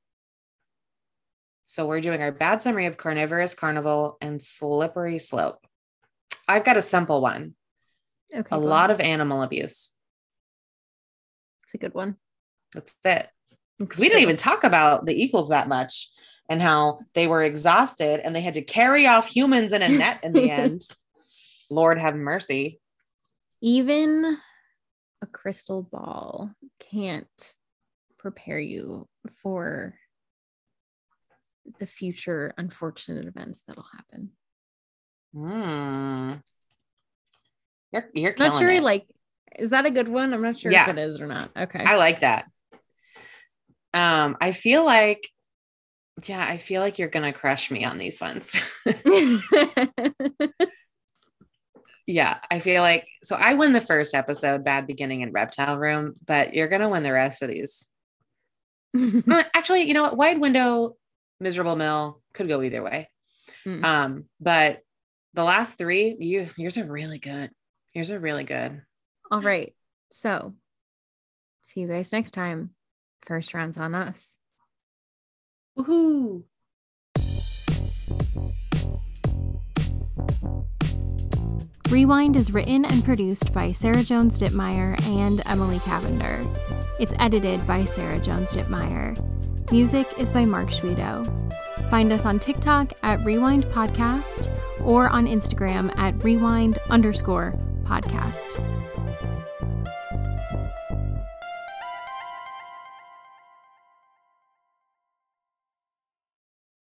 So we're doing our bad summary of Carnivorous Carnival and Slippery Slope. I've got a simple one. Okay. A lot of animal abuse. It's a good one. That's it. Because we didn't even talk about the equals that much and how they were exhausted and they had to carry off humans in a net in the end. Lord have mercy. Even a crystal ball can't prepare you for the future unfortunate events that'll happen. You're not sure. it. Like, is that a good one? I'm not sure if it is or not. Okay. I like that. I feel like you're gonna crush me on these ones. Yeah, I feel like so I win the first episode, Bad Beginning and Reptile Room, but you're gonna win the rest of these. Actually, you know what? Wide Window, Miserable Mill could go either way. But the last three, yours are really good. Yours are really good. All right. So see you guys next time. First round's on us. Woohoo! Rewind is written and produced by Sarah Jones Dittmeyer and Emily Cavender. It's edited by Sarah Jones Dittmeyer. Music is by Mark Schwedo. Find us on TikTok at Rewind Podcast or on Instagram at Rewind_podcast.